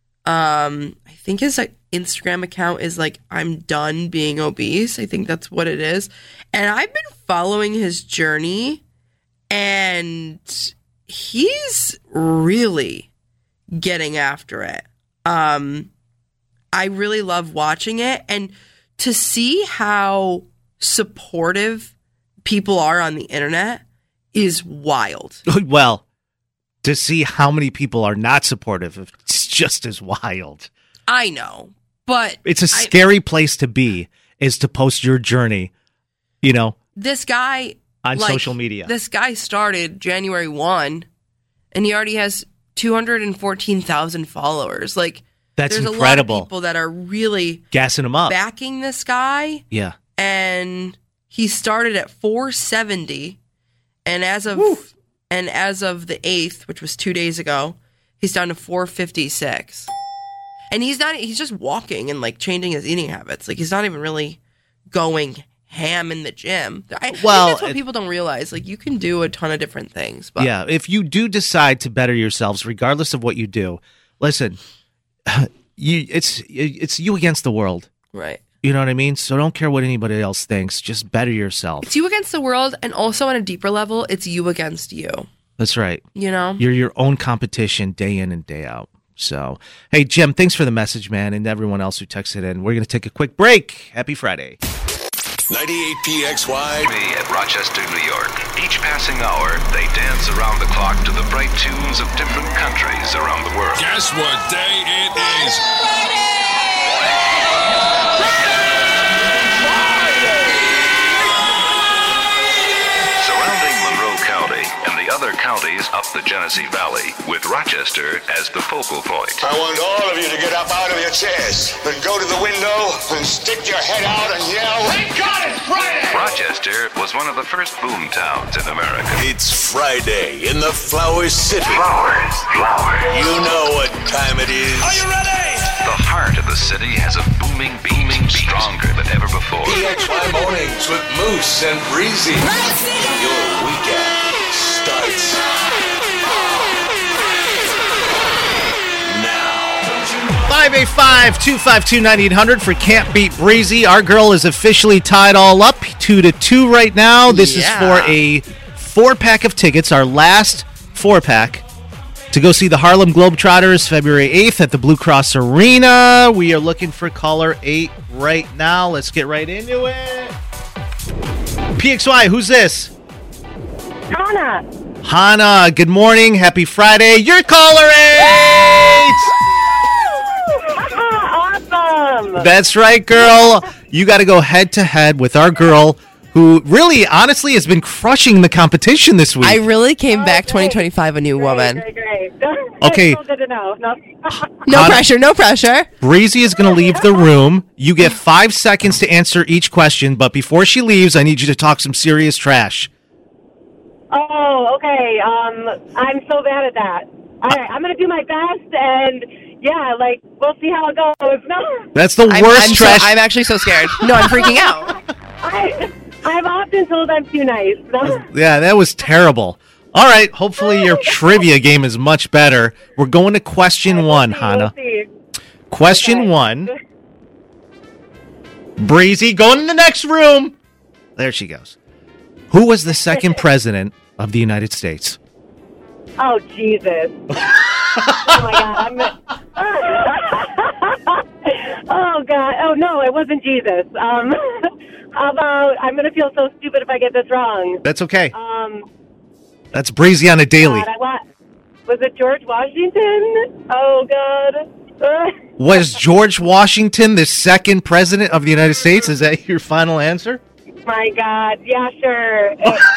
Um, I think his like, Instagram account is like I'm done being obese. I think that's what it is. And I've been following his journey, and he's really getting after it. Um I really love watching it, and to see how supportive people are on the internet is wild. Well, to see how many people are not supportive, it's just as wild. I know, but it's a I, scary place to be, is to post your journey, you know, this guy on like, social media. This guy started January first, and he already has two hundred fourteen thousand followers. Like, that's there's incredible. A lot of people that are really gassing him up, backing this guy. Yeah, and he started at four seventy, and as of Woo. and as of the eighth, which was two days ago, he's down to four fifty-six. And he's not. He's just walking and like changing his eating habits. Like he's not even really going ham in the gym. I, well, I think that's what people don't realize. Like you can do a ton of different things. But yeah, if you do decide to better yourselves, regardless of what you do, listen. You, it's it's you against the world, right? You know what I mean? So don't care what anybody else thinks. Just better yourself. It's you against the world, and also on a deeper level, it's you against you. That's right. You know, you're your own competition day in and day out. So, hey, Jim, thanks for the message, man, and everyone else who texted in. We're going to take a quick break. Happy Friday. ninety-eight P X Y. Me at Rochester, New York. Each passing hour, they dance around the clock to the bright tunes of different countries around the world. Guess what day it is? Surrounding Monroe County and the other counties up the Genesee Valley, with Rochester as the focal point. I want all of you to get up out of your chairs and go to the window and stick your head out and yell, "Thank God it's Friday!" Rochester was one of the first boom towns in America. It's Friday in the Flower City. Flowers, flowers. You know what time it is. Are you ready? The heart of the city has a booming, beaming, stronger than ever before. P X Y Mornings with Moose and Breezy. Your weekend starts now. five eight five, two five two, nine eight hundred for Can't Beat Breezy. Our girl is officially tied all up, two to two right now. This Yeah. is for a four-pack of tickets, our last four-pack, to go see the Harlem Globetrotters February eighth at the Blue Cross Arena. We are looking for caller eight right now. Let's get right into it. P X Y, who's this? Hannah. Hannah, good morning. Happy Friday. You're caller eight! Awesome. That's right, girl. You got to go head-to-head with our girl, who really, honestly, has been crushing the competition this week. I really came Oh, back great. twenty twenty-five a new woman. Great, great, great. Okay. It's so good to know. No. No Hannah- pressure, no pressure. Breezy is going to leave the room. You get five seconds to answer each question, but before she leaves, I need you to talk some serious trash. Oh, okay. Um, I'm so bad at that. All right, I'm gonna do my best, and yeah, like we'll see how it goes. No, That's the I'm, worst I'm so- trash. I'm actually so scared. No, I'm freaking out. I, I'm often told I'm too nice. No. Yeah, that was terrible. All right, hopefully your trivia game is much better. We're going to question one, We'll see, Hannah. we'll see. Question Okay. one. Breezy, going in the next room. There she goes. Who was the second president of the United States? Oh, Jesus. Oh, my God. I'm... oh, God. Oh, no, it wasn't Jesus. Um, how about, I'm going to feel so stupid if I get this wrong. That's okay. Um, That's Breezy on a daily. God, I wa- was it George Washington? Oh, God. Uh, Was George Washington the second president of the United States? Is that your final answer? my God. Yeah, sure. It,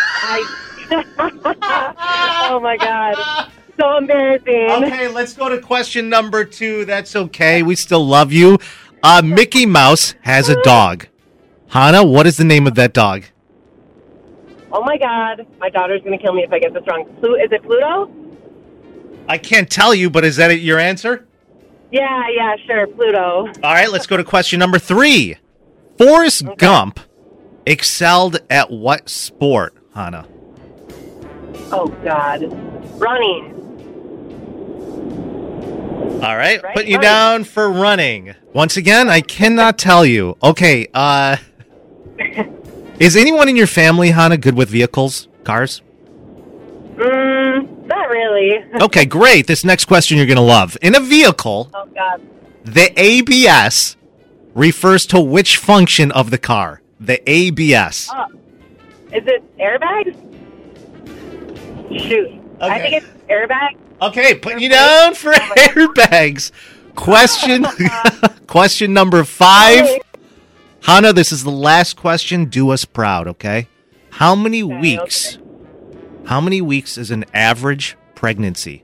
I, oh, my God. So embarrassing. Okay, let's go to question number two. That's okay. We still love you. Uh, Mickey Mouse has a dog. Hannah, what is the name of that dog? Oh, my God. My daughter's going to kill me if I get this wrong. Plu- is it Pluto? I can't tell you, but is that your answer? Yeah, yeah, sure. Pluto. All right, let's go to question number three. Forrest Okay. Gump excelled at what sport, Hannah? Oh, God. Running. All right, Right, putting you right. down for running. Once again, I cannot tell you. Okay, uh, is anyone in your family, Hannah, good with vehicles, cars? Mm, not really. Okay, great. This next question you're going to love. In a vehicle, Oh, God. the A B S refers to which function of the car? The A B S. Oh, is it airbags? Shoot. I Okay. think it's airbag. Okay, putting you down for airbags. Question question number five. Hannah, this is the last question. Do us proud, okay? How many Okay, weeks? How many weeks is an average pregnancy?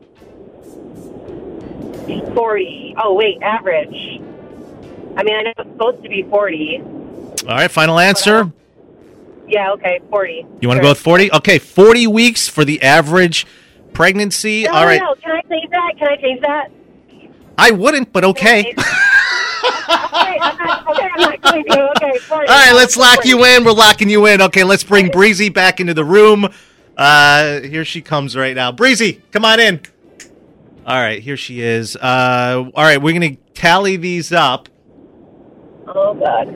forty. Oh, wait, average. I mean, I know it's supposed to be forty. All right, final answer. Yeah, okay, forty. You want to Sure. go with forty? Okay, forty weeks for the average pregnancy. No, All right. no, can I change that? Can I change that? I wouldn't, but okay. okay, I'm not, okay, I'm not going to. Okay, forty. All right, let's lock you in. We're locking you in. Okay, let's bring Breezy back into the room. Uh, here she comes right now. Breezy, come on in. All right, here she is. Uh, all right, we're going to tally these up. Oh, God.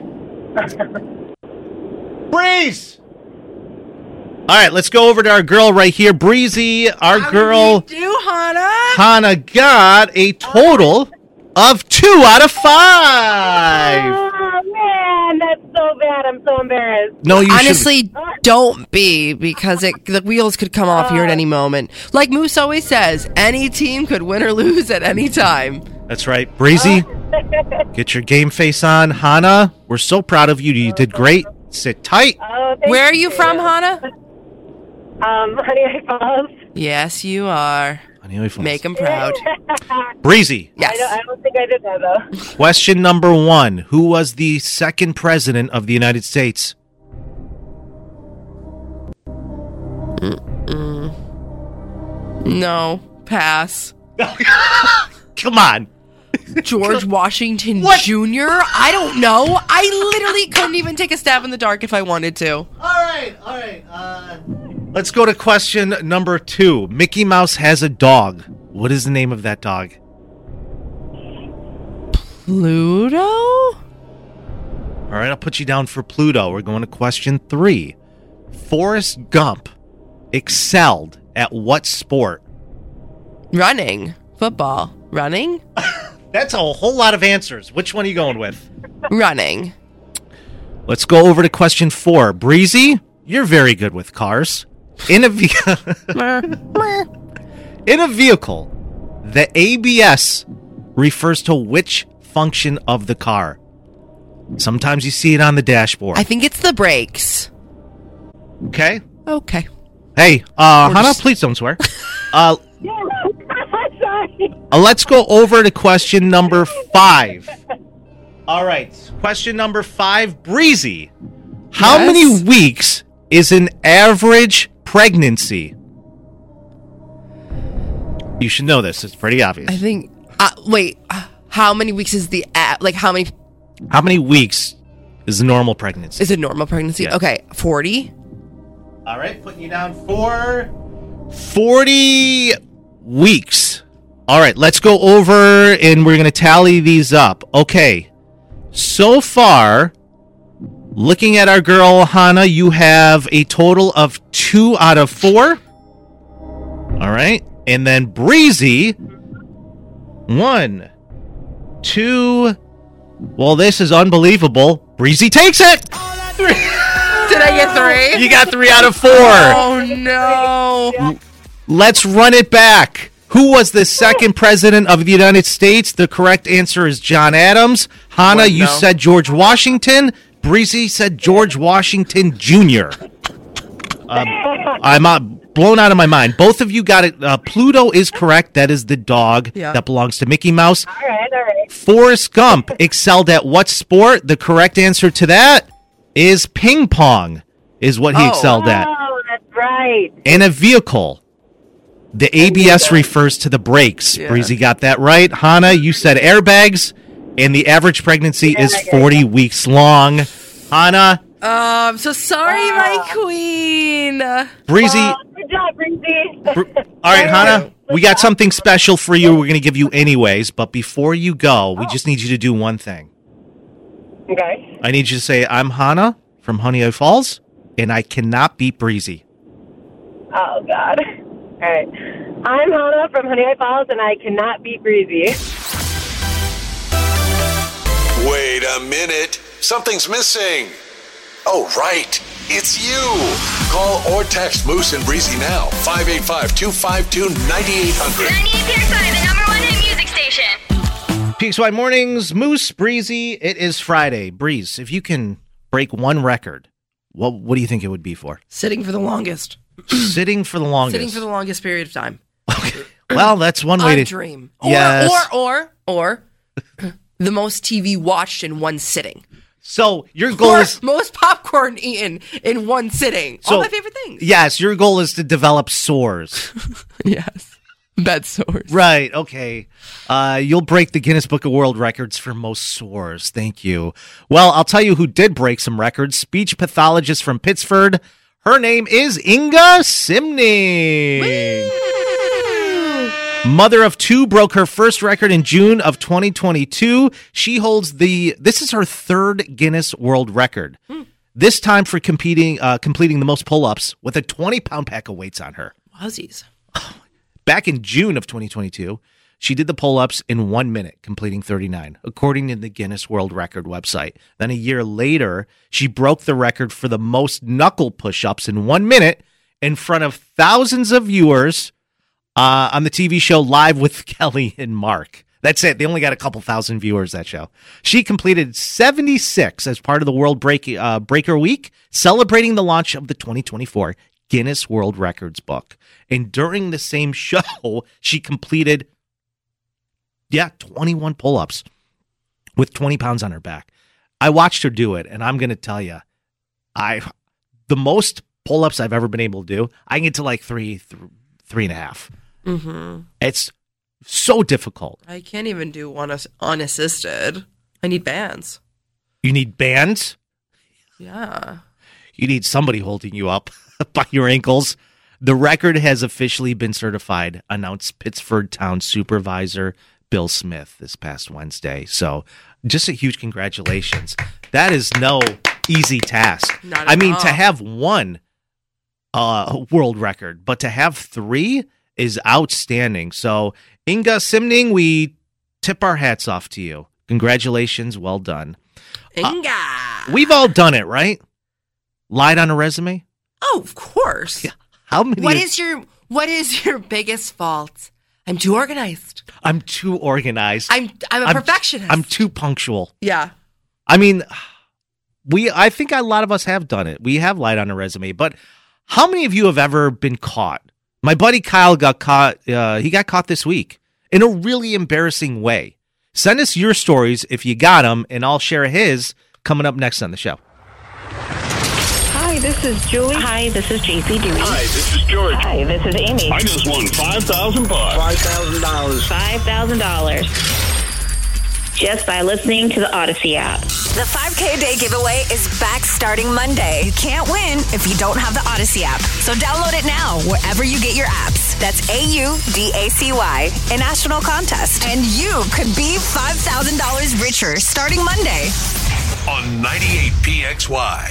Breeze! All right, let's go over to our girl right here. Breezy, our How girl, did you do, Hannah? Hannah, got a total of two out of five. Oh, man, that's so bad. I'm so embarrassed. No, you should. Honestly, don't be, because it, the wheels could come off here at any moment. Like Moose always says, any team could win or lose at any time. That's right. Breezy, get your game face on. Hannah, we're so proud of you. You did great. Sit tight. Oh, thank Where are you from, Hannah? Um, Honey, I Falls. Yes, you are. Make him proud. Breezy, I, don't, Yes. I don't think I did that, though. question number one. Who was the second president of the United States? No. Pass. Come on. George Washington What? Junior? I don't know. I literally couldn't even take a stab in the dark if I wanted to. All right, all right. Uh, let's go to question number two. Mickey Mouse has a dog. What is the name of that dog? Pluto? All right, I'll put you down for Pluto. We're going to question three. Forrest Gump excelled at what sport? Running. Football. Running? That's a whole lot of answers. Which one are you going with? Running. Let's go over to question four. Breezy, you're very good with cars. In a ve- in a vehicle, the A B S refers to which function of the car? Sometimes you see it on the dashboard. I think it's the brakes. Okay. Okay. Hey, uh, Or Hannah, just- please don't swear. Uh, Sorry. uh, let's go over to question number five. All right, question number five, Breezy. How Yes? many weeks is an average pregnancy? You should know this. It's pretty obvious. I think. Uh, wait. uh, How many weeks is the a like? How many How many weeks is a normal pregnancy? is a normal pregnancy? Yeah. Okay, forty. All right, putting you down for forty weeks. All right, let's go over and we're going to tally these up. Okay, so far, Looking at our girl, Hannah, you have a total of two out of four. All right. And then Breezy, one, two. Well, this is unbelievable. Breezy takes it. Did I get three? You got three out of four. Oh, no. Let's run it back. Who was the second president of the United States? The correct answer is John Adams. Hannah, What? you No. said George Washington. Breezy said George Washington Junior Um, I'm uh, blown out of my mind. Both of you got it. Uh, Pluto is correct. That is the dog Yeah. that belongs to Mickey Mouse. All right, all right. Forrest Gump excelled at what sport? The correct answer to that is ping pong, is what he Oh. excelled at. Oh, that's right. And a vehicle. The A B S refers to the brakes. Yeah. Breezy got that right. Hannah, you said airbags, and the average pregnancy is forty weeks long. Hannah, Oh, I'm so sorry, my queen. Breezy. Oh, good job, Breezy. Br- All right, Hannah, we got something special for you. We're going to give you anyways, but before you go, we just need you to do one thing. Okay. I need you to say, I'm Hannah from Honey I Falls, and I cannot beat Breezy. Oh, God. All right. I'm Hannah from Honey I Falls, and I cannot beat Breezy. Wait a minute. Something's missing. Oh, right. It's you. Call or text Moose and Breezy now. five eight five, two five two, nine eight hundred. ninety-eight P X Y, the number one hit music station. P X Y Mornings, Moose, Breezy. It is Friday. Breeze, if you can break one record, what what do you think it would be for? Sitting for the longest. Sitting for the longest. Sitting for the longest period of time. Well, that's one way A to dream. Or, Yes. or, or, or, the most T V watched in one sitting. So your goal Or is most popcorn eaten in one sitting. So- All my favorite things. yes, your goal is to develop sores. Yes. Bed sores. Right, okay. Uh, you'll break the Guinness Book of World Records for most sores. Thank you. Well, I'll tell you who did break some records. Speech pathologist from Pittsford. Her name is Inga Simning. Mother of two, broke her first record in June of twenty twenty-two. She holds the, this is her third Guinness World Record. This time for competing, uh, completing the most pull-ups with a twenty-pound pack of weights on her. Wowsies. Back in June of twenty twenty-two, she did the pull-ups in one minute, completing thirty-nine, according to the Guinness World Record website. Then a year later, she broke the record for the most knuckle push-ups in one minute in front of thousands of viewers uh, on the T V show Live with Kelly and Mark. That's it. They only got a couple thousand viewers, that show. She completed seventy-six as part of the World Break, uh, Breaker Week, celebrating the launch of the twenty twenty-four Guinness World Records book. And during the same show, she completed, yeah, twenty-one pull-ups with twenty pounds on her back. I watched her do it, and I'm going to tell you, I the most pull-ups I've ever been able to do, I can get to like three, th- three and a half. Mm-hmm. It's so difficult. I can't even do one as- unassisted. I need bands. You need bands. Yeah. You need somebody holding you up by your ankles. The record has officially been certified, announced Pittsford Town Supervisor Bill Smith this past Wednesday. So just a huge congratulations. That is no easy task. Not at I mean, all. to have one uh, world record, but to have three is outstanding. So Inga Simning, we tip our hats off to you. Congratulations. Well done. Inga. Uh, we've all done it, right? Lied on a resume? Oh, of course. Yeah. How many? What is your What is your biggest fault? I'm too organized. I'm too organized. I'm I'm a perfectionist. I'm too punctual. Yeah. I mean, we. I think a lot of us have done it. We have lied on a resume, but how many of you have ever been caught? My buddy Kyle got caught. Uh, he got caught this week in a really embarrassing way. Send us your stories if you got them, and I'll share his coming up next on the show. Hi, this is Julie. Hi, this is J C Dewey. Hi, this is George. Hi, this is Amy. I just won five thousand bucks. Five thousand dollars. five thousand dollars. Just by listening to the Odyssey app. The five K Day giveaway is back starting Monday. You can't win if you don't have the Odyssey app. So download it now wherever you get your apps. That's A U D A C Y, a national contest. And you could be five thousand dollars richer starting Monday. on ninety-eight P X Y.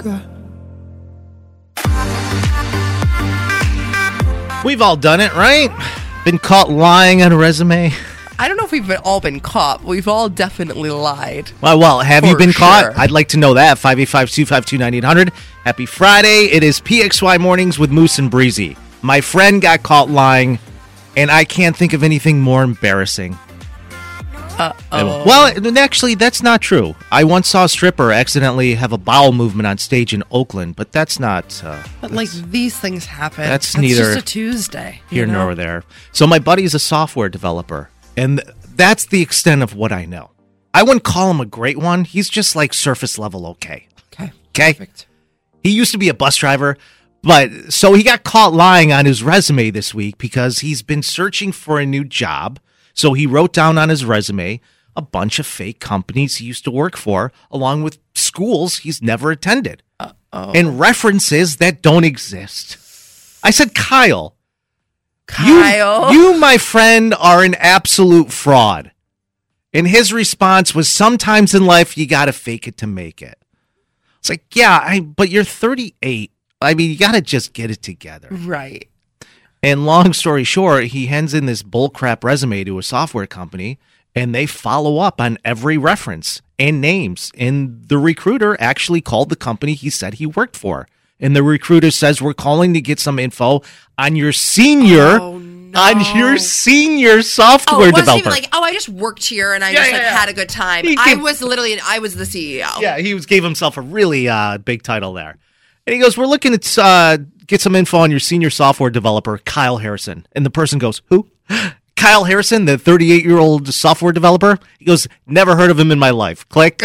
We've all done it, right? Been caught lying on a resume. I don't know if we've been, all been caught, but we've all definitely lied. Well, well have you For been caught? sure. I'd like to know that. five eight five, two five two, nine eight hundred. Happy Friday. It is P X Y Mornings with Moose and Breezy. My friend got caught lying, and I can't think of anything more embarrassing. Uh-oh. Well, actually, that's not true. I once saw a stripper accidentally have a bowel movement on stage in Oakland, but that's not... Uh, But, like, these things happen. That's It's neither just a Tuesday. you here know? nor there. So my buddy's a software developer, and that's the extent of what I know. I wouldn't call him a great one. He's just like surface level okay. Okay. Okay? Perfect. He used to be a bus driver, but so he got caught lying on his resume this week because he's been searching for a new job. So he wrote down on his resume a bunch of fake companies he used to work for, along with schools he's never attended, Uh-oh. and references that don't exist. I said, Kyle, Kyle. You, you, my friend, are an absolute fraud. And his response was, sometimes in life, you got to fake it to make it. It's like, yeah, I, but you're thirty-eight. I mean, you got to just get it together. Right. And long story short, he hands in this bullcrap resume to a software company, and they follow up on every reference and names. And the recruiter actually called the company he said he worked for. And the recruiter says, we're calling to get some info on your senior, Oh, no. on your senior software Oh, it wasn't developer. even like, oh, I just worked here and I Yeah, just yeah, like yeah. had a good time. He I gave- was literally, I was the C E O. Yeah, he was gave himself a really uh, big title there. And he goes, we're looking to uh, get some info on your senior software developer, Kyle Harrison. And the person goes, who? Kyle Harrison, the thirty-eight-year-old software developer? He goes, never heard of him in my life. Click.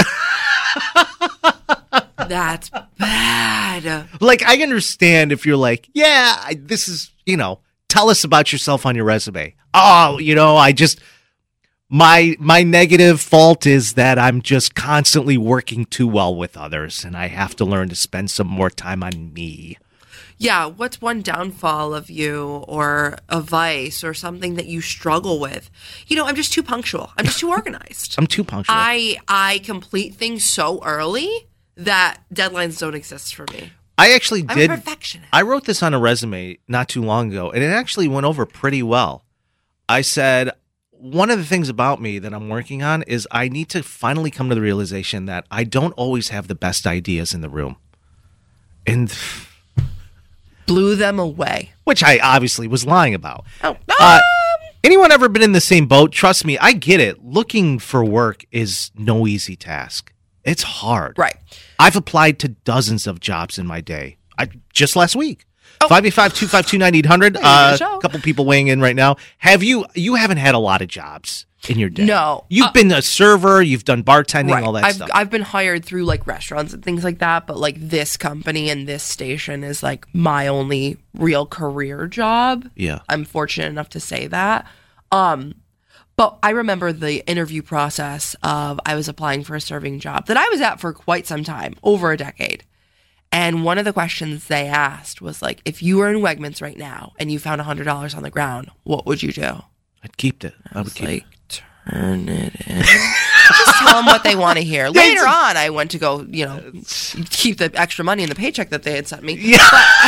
That's bad. Like, I understand if you're like, yeah, I, this is, you know, tell us about yourself on your resume. Oh, you know, I just... My my negative fault is that I'm just constantly working too well with others, and I have to learn to spend some more time on me. Yeah, what's one downfall of you or a vice or something that you struggle with? You know, I'm just too punctual. I'm just too organized. I'm too punctual. I I complete things so early that deadlines don't exist for me. I actually I'm did. a perfectionist. I wrote this on a resume not too long ago, and it actually went over pretty well. I said, one of the things about me that I'm working on is I need to finally come to the realization that I don't always have the best ideas in the room. And Blew them away. which I obviously was lying about. Oh, Uh, anyone ever been in the same boat? Trust me, I get it. Looking for work is no easy task. It's hard. Right. I've applied to dozens of jobs in my day. I just last week. five eight five, two five two, nine eight hundred. Uh, a couple people weighing in right now. Have you, you haven't had a lot of jobs in your day. No. You've Uh, been a server, you've done bartending, Right. all that I've, stuff. I've been hired through like restaurants and things like that, but like this company and this station is like my only real career job. Yeah. I'm fortunate enough to say that. Um, but I remember the interview process of I was applying for a serving job that I was at for quite some time, over a decade. And one of the questions they asked was like, if you were in Wegmans right now and you found one hundred dollars on the ground, what would you do? I'd keep it. I, I would was keep like, it. turn it in. Just tell them what they want to hear. Later on, I went to go, you know, keep the extra money in the paycheck that they had sent me. Yeah.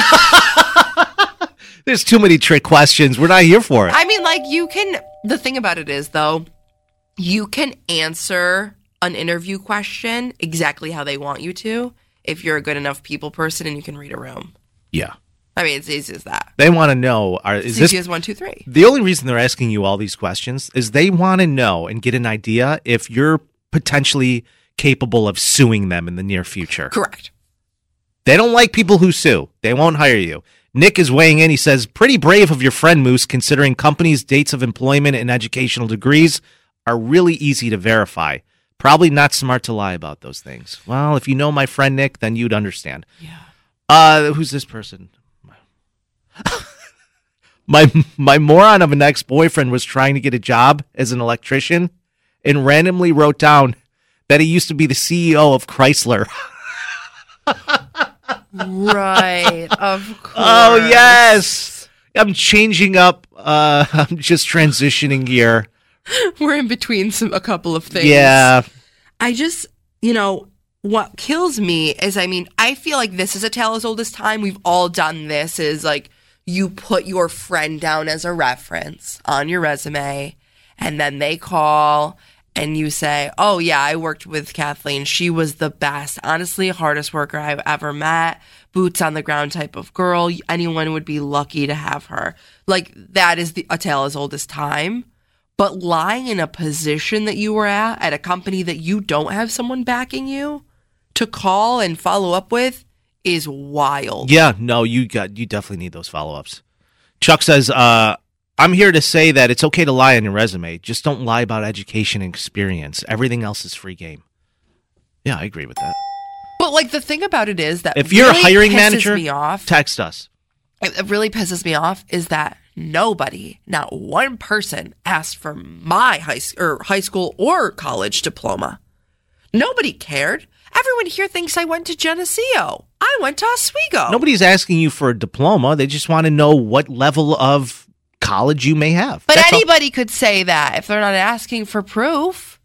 There's too many trick questions. We're not here for it. I mean, like, you can, the thing about it is, though, you can answer an interview question exactly how they want you to if you're a good enough people person and you can read a room. Yeah. I mean, it's easy as that. They want to know, are, is It's this easy as one, two, three. the only reason they're asking you all these questions is they want to know and get an idea if you're potentially capable of suing them in the near future. Correct. They don't like people who sue. They won't hire you. Nick is weighing in. He says, pretty brave of your friend, Moose, considering companies' dates of employment and educational degrees are really easy to verify. Probably not smart to lie about those things. Well, if you know my friend Nick, then you'd understand. Yeah. Uh, who's this person? my my moron of an ex-boyfriend was trying to get a job as an electrician and randomly wrote down that he used to be the C E O of Chrysler. Right. Of course. Oh, yes. I'm changing up. Uh, I'm just transitioning gear. We're in between some a couple of things. Yeah. I just, you know, what kills me is, I mean, I feel like this is a tale as old as time. We've all done this, is like you put your friend down as a reference on your resume, and then they call and you say, oh yeah, I worked with Kathleen. She was the best. Honestly, hardest worker I've ever met. Boots on the ground type of girl. Anyone would be lucky to have her. Like, that is the, a tale as old as time. But lying in a position that you were at, at a company that you don't have someone backing you to call and follow up with, is wild. Yeah, no, you got you definitely need those follow-ups. Chuck says, uh, I'm here to say that it's okay to lie on your resume. Just don't lie about education and experience. Everything else is free game. Yeah, I agree with that. But like the thing about it is that if you're really a hiring pisses manager, me off, text us. It really pisses me off is that nobody, not one person, asked for my high, or high school or college diploma. Nobody cared. Everyone here thinks I went to Geneseo. I went to Oswego. Nobody's asking you for a diploma. They just want to know what level of college you may have. But That's anybody all. could say that if they're not asking for proof.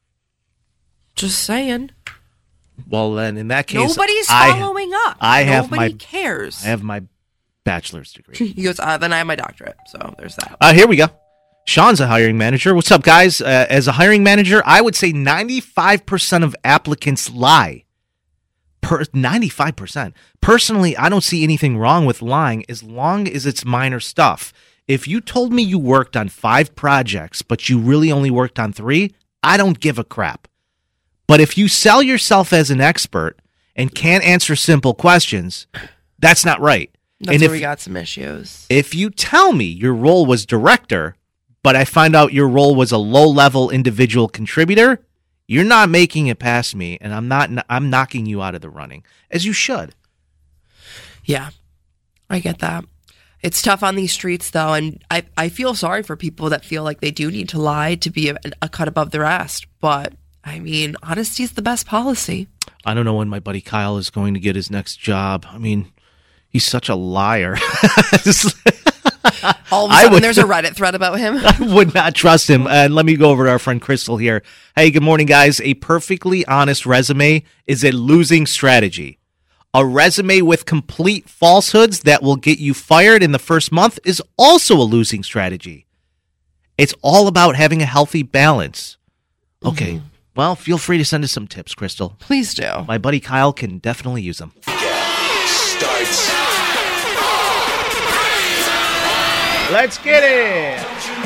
Just saying. Well, then in that case, nobody's I, following up. I have Nobody my cares. I have my bachelor's degree. He goes, uh, then I have my doctorate. So there's that. Uh, here we go. Sean's a hiring manager. What's up, guys? Uh, as a hiring manager, I would say ninety-five percent of applicants lie. Per ninety-five percent. Personally, I don't see anything wrong with lying as long as it's minor stuff. If you told me you worked on five projects, but you really only worked on three, I don't give a crap. But if you sell yourself as an expert and can't answer simple questions, that's not right. That's and where if, we got some issues. If you tell me your role was director, but I find out your role was a low-level individual contributor, you're not making it past me, and I'm not. I'm knocking you out of the running, as you should. Yeah, I get that. It's tough on these streets, though, and I, I feel sorry for people that feel like they do need to lie to be a, a cut above the rest. But, I mean, honesty is the best policy. I don't know when my buddy Kyle is going to get his next job. I mean, he's such a liar. All of a sudden, would, there's a Reddit thread about him. I would not trust him. And let me go over to our friend Crystal here. Hey, good morning, guys. A perfectly honest resume is a losing strategy. A resume with complete falsehoods that will get you fired in the first month is also a losing strategy. It's all about having a healthy balance. Okay, mm-hmm. Well, feel free to send us some tips, Crystal. Please do. My buddy Kyle can definitely use them. Starts. Let's get it.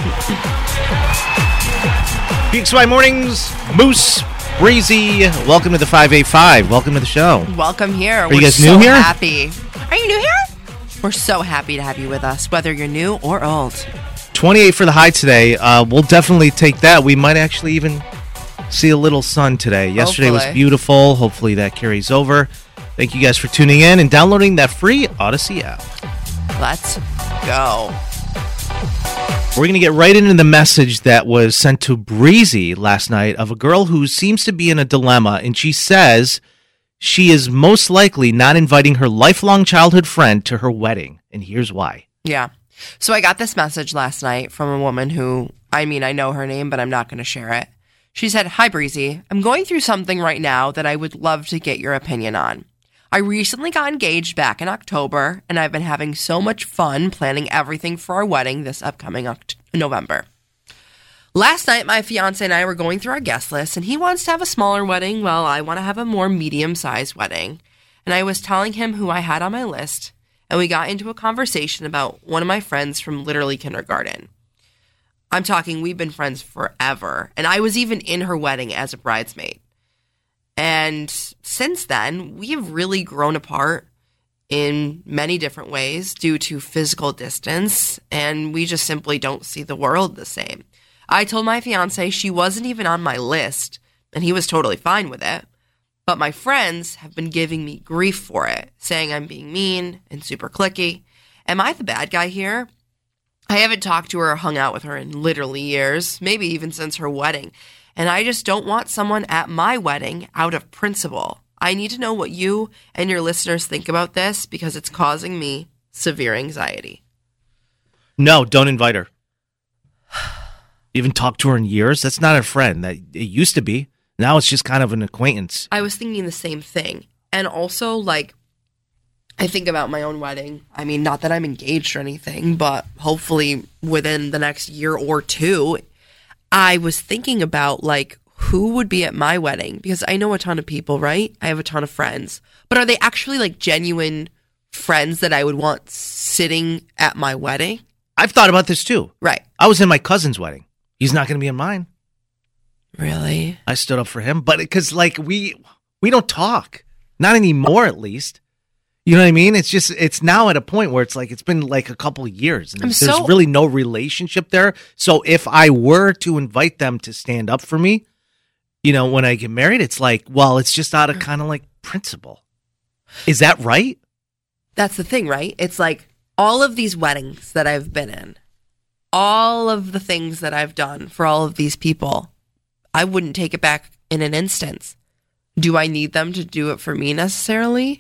P X Y Mornings, Moose, Breezy. Welcome to the five eighty-five. Welcome to the show. Welcome here. Are We're you guys so new here? Happy. Are you new here? We're so happy to have you with us, whether you're new or old. twenty-eight for the high today. Uh, we'll definitely take that. We might actually even see a little sun today. Yesterday Hopefully. was beautiful. Hopefully that carries over. Thank you guys for tuning in and downloading that free Odyssey app. Let's go. We're going to get right into the message that was sent to Breezy last night of a girl who seems to be in a dilemma, and she says she is most likely not inviting her lifelong childhood friend to her wedding, and here's why. Yeah. So I got this message last night from a woman who, I mean, I know her name, but I'm not going to share it. She said, "Hi, Breezy. I'm going through something right now that I would love to get your opinion on. I recently got engaged back in October, and I've been having so much fun planning everything for our wedding this upcoming Oct- November. Last night, my fiance and I were going through our guest list, and he wants to have a smaller wedding, while I want to have a more medium-sized wedding. And I was telling him who I had on my list, and we got into a conversation about one of my friends from literally kindergarten. I'm talking, we've been friends forever, and I was even in her wedding as a bridesmaid. And since then, we have really grown apart in many different ways due to physical distance, and we just simply don't see the world the same. I told my fiance she wasn't even on my list, and he was totally fine with it. But my friends have been giving me grief for it, saying I'm being mean and super cliquey. Am I the bad guy here? I haven't talked to her or hung out with her in literally years, maybe even since her wedding. And I just don't want someone at my wedding out of principle. I need to know what you and your listeners think about this because it's causing me severe anxiety." No, don't invite her. You haven't talked to her in years? That's not a friend. That it used to be. Now it's just kind of an acquaintance. I was thinking the same thing. And also, like, I think about my own wedding. I mean, not that I'm engaged or anything, but hopefully within the next year or two, I was thinking about, like, who would be at my wedding? Because I know a ton of people, right? I have a ton of friends. But are they actually, like, genuine friends that I would want sitting at my wedding? I've thought about this, too. Right. I was in my cousin's wedding. He's not going to be in mine. Really? I stood up for him. But because, like, we we don't talk. Not anymore, at least. You know what I mean? It's just, it's now at a point where it's like, it's been like a couple of years and I'm there's so- really no relationship there. So if I were to invite them to stand up for me, you know, when I get married, it's like, well, it's just out of kind of like principle. Is that right? That's the thing, right? It's like all of these weddings that I've been in, all of the things that I've done for all of these people, I wouldn't take it back in an instance. Do I need them to do it for me necessarily?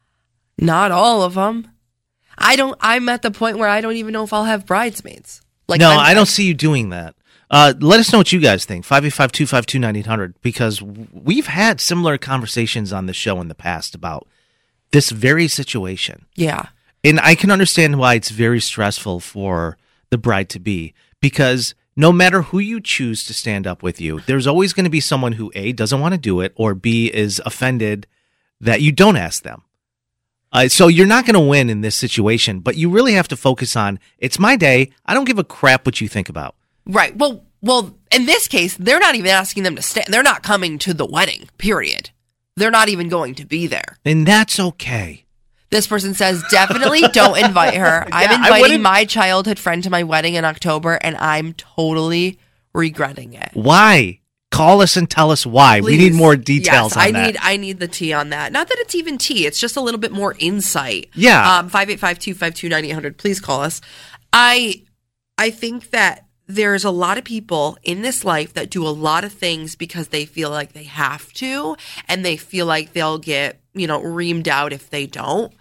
Not all of them. I don't, I'm at the point where I don't even know if I'll have bridesmaids. Like, no, I'm, I don't see you doing that. Uh, let us know what you guys think. five eight five, two five two, nine eight hundred, because we've had similar conversations on the show in the past about this very situation. Yeah. And I can understand why it's very stressful for the bride-to-be, because no matter who you choose to stand up with you, there's always going to be someone who, A, doesn't want to do it, or B, is offended that you don't ask them. Uh, so you're not going to win in this situation, but you really have to focus on, it's my day. I don't give a crap what you think about. Right. Well, well, in this case, they're not even asking them to stay. They're not coming to the wedding, period. They're not even going to be there. And that's okay. This person says, definitely don't invite her. Yeah, I'm I inviting wouldn't- my childhood friend to my wedding in October, and I'm totally regretting it. Why? Call us and tell us why. We need Please. more details yes, on I that. need I need the tea on that. Not that it's even tea. It's just a little bit more insight. Yeah. Um, five eight five, two five two, nine eight hundred. Please call us. I I think that there's a lot of people in this life that do a lot of things because they feel like they have to, and they feel like they'll get, you know, reamed out if they don't.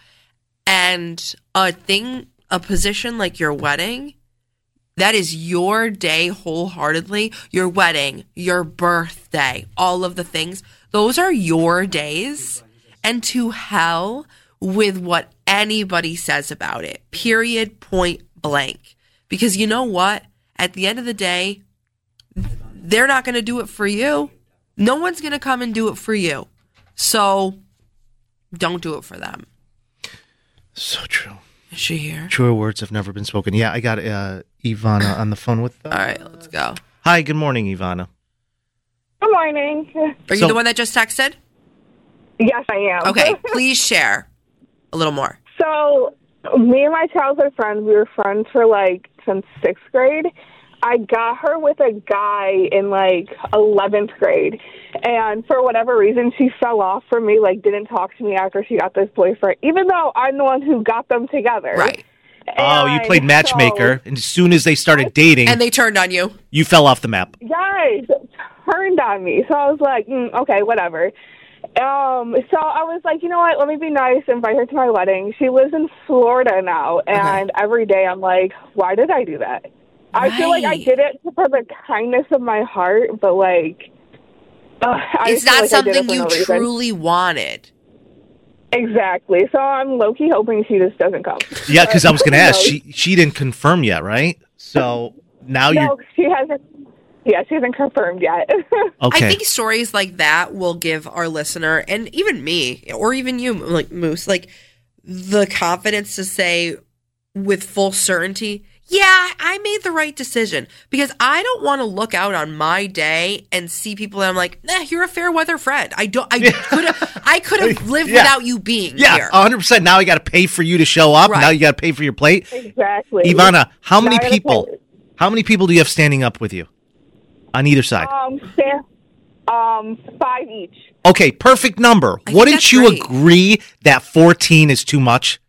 And a thing, a position like your wedding, that is your day wholeheartedly. Your wedding, your birthday, all of the things. Those are your days. And to hell with what anybody says about it. Period, point blank. Because you know what? At the end of the day, they're not going to do it for you. No one's going to come and do it for you. So don't do it for them. So true. Is she here? Truer words have never been spoken. Yeah, I got uh, Ivana on the phone with them. All right, let's go. Hi, good morning, Ivana. Good morning. Are you So- the one that just texted? Yes, I am. Okay, please share a little more. So, me and my childhood friend, we were friends for like since sixth grade. I got her with a guy in like eleventh grade. And for whatever reason, she fell off from me, like didn't talk to me after she got this boyfriend, even though I'm the one who got them together. Right. Oh, you And played matchmaker, and as soon as they started dating, And they turned on you. you fell off the map. Guys turned on me. So I was like, mm, okay, whatever. Um, so I was like, you know what? Let me be nice, invite her to my wedding. She lives in Florida now, and every day I'm like, why did I do that? I feel like I Right. did it for the kindness of my heart, but like, uh, I It's feel not like I did it something for you no reason. truly wanted. Exactly. So I'm low key hoping she just doesn't come. Yeah, because I was going to Who ask. knows? She she didn't confirm yet, right? So now No, you're she hasn't. Yeah, she hasn't confirmed yet. okay. I think stories like that will give our listener, and even me, or even you, like Moose, like the confidence to say with full certainty, yeah, I made the right decision. Because I don't want to look out on my day and see people that I'm like, nah, you're a fair weather friend. I don't. I could have. I could have lived Yeah. without you being yeah, here. one hundred percent. Now I got to pay for you to show up. Right. Now you got to pay for your plate. Exactly. Ivana, how many Now I gotta people? pay. How many people do you have standing up with you on either side? Um, Sam, um, five each. Okay, perfect number. I think Wouldn't that's you great. agree that fourteen is too much?